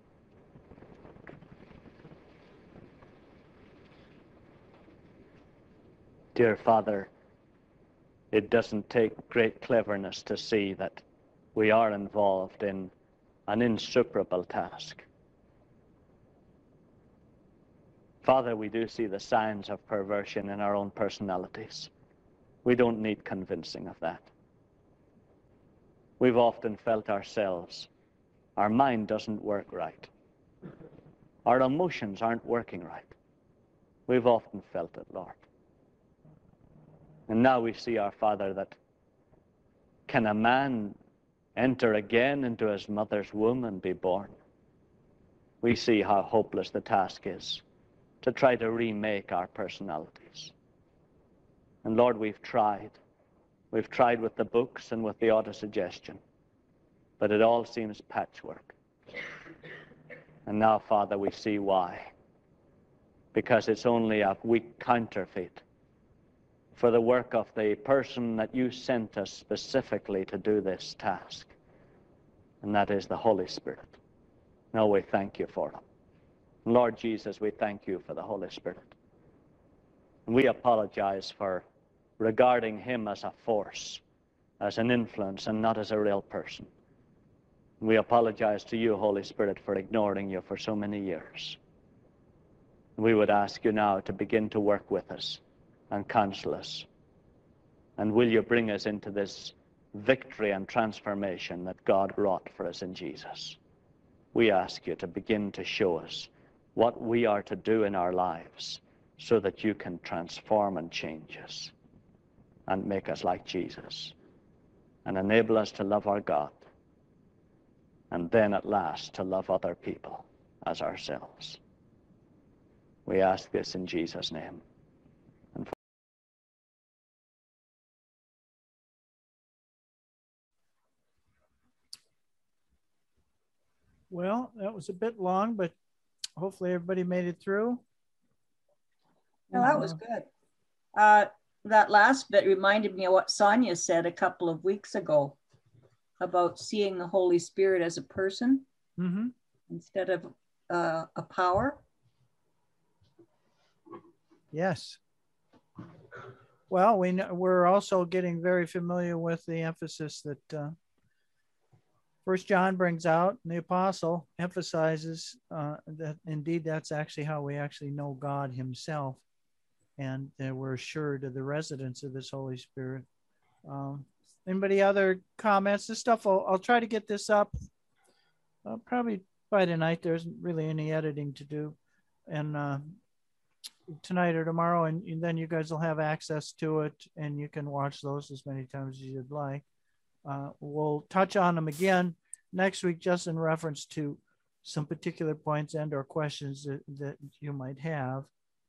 Speaker 7: Dear Father, it doesn't take great cleverness to see that we are involved in an insuperable task. Father, we do see the signs of perversion in our own personalities. We don't need convincing of that. We've often felt ourselves, our mind doesn't work right. Our emotions aren't working right. We've often felt it, Lord. And now we see, our Father, that can a man enter again into his mother's womb and be born? We see how hopeless the task is to try to remake our personalities. And Lord, we've tried. We've tried with the books and with the autosuggestion, but it all seems patchwork. And now, Father, we see why. Because it's only a weak counterfeit for the work of the person that you sent us specifically to do this task. And that is the Holy Spirit. Now we thank you for him. Lord Jesus, we thank you for the Holy Spirit. And we apologize for regarding him as a force, as an influence, and not as a real person. We apologize to you, Holy Spirit, for ignoring you for so many years. We would ask you now to begin to work with us and counsel us. And will you bring us into this victory and transformation that God wrought for us in Jesus? We ask you to begin to show us what we are to do in our lives so that you can transform and change us and make us like Jesus and enable us to love our God, and then at last to love other people as ourselves. We ask this in Jesus' name.
Speaker 1: Well, that was a bit long, but hopefully everybody made it through.
Speaker 3: No, that was good. That last bit reminded me of what Sonia said a couple of weeks ago about seeing the Holy Spirit as a person instead of a power.
Speaker 1: Yes. Well, we're also getting very familiar with the emphasis that First John brings out, and the apostle emphasizes that indeed that's actually how we actually know God himself, and we're assured of the residence of this Holy Spirit. Anybody other comments? This stuff, I'll try to get this up probably by tonight. There isn't really any editing to do, and tonight or tomorrow, and then you guys will have access to it, and you can watch those as many times as you'd like. We'll touch on them again next week, just in reference to some particular points and or questions that you might have.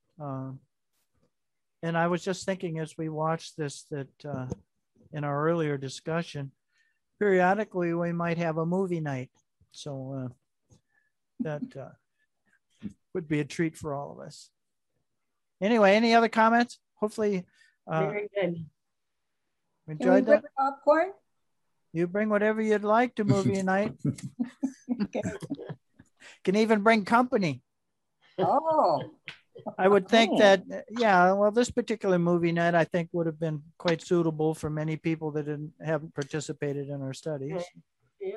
Speaker 1: And I was just thinking as we watched this that in our earlier discussion, periodically we might have a movie night. So that would be a treat for all of us. Anyway, any other comments? Hopefully,
Speaker 5: Very good.
Speaker 1: Enjoyed that.
Speaker 3: Popcorn?
Speaker 1: You bring whatever you'd like to movie night.
Speaker 3: Okay.
Speaker 1: Can even bring company.
Speaker 3: Oh.
Speaker 1: I would think that, yeah, well, this particular movie night, I think, would have been quite suitable for many people that haven't participated in our studies.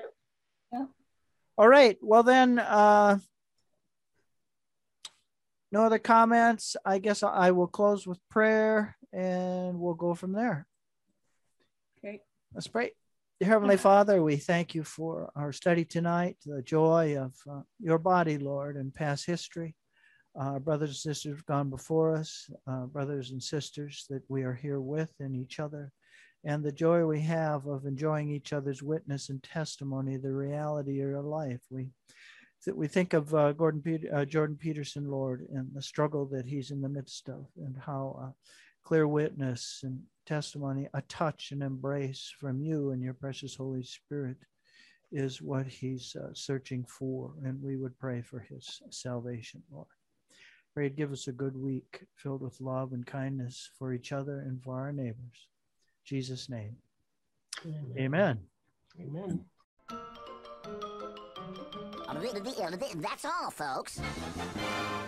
Speaker 3: Yeah.
Speaker 1: All right. Well, then, no other comments. I guess I will close with prayer and we'll go from there.
Speaker 3: Okay.
Speaker 1: Let's pray. Dear Heavenly Father, we thank you for our study tonight, the joy of your body, Lord, and past history. Brothers and sisters have gone before us, brothers and sisters that we are here with and each other, and the joy we have of enjoying each other's witness and testimony, the reality of your life. We think of Jordan Peterson, Lord, and the struggle that he's in the midst of, and how clear witness and testimony, a touch and embrace from you and your precious Holy Spirit is what he's searching for. And we would pray for his salvation, Lord. Pray to give us a good week filled with love and kindness for each other and for our neighbors. In Jesus' name. Amen.
Speaker 5: Amen.
Speaker 8: That's all, folks.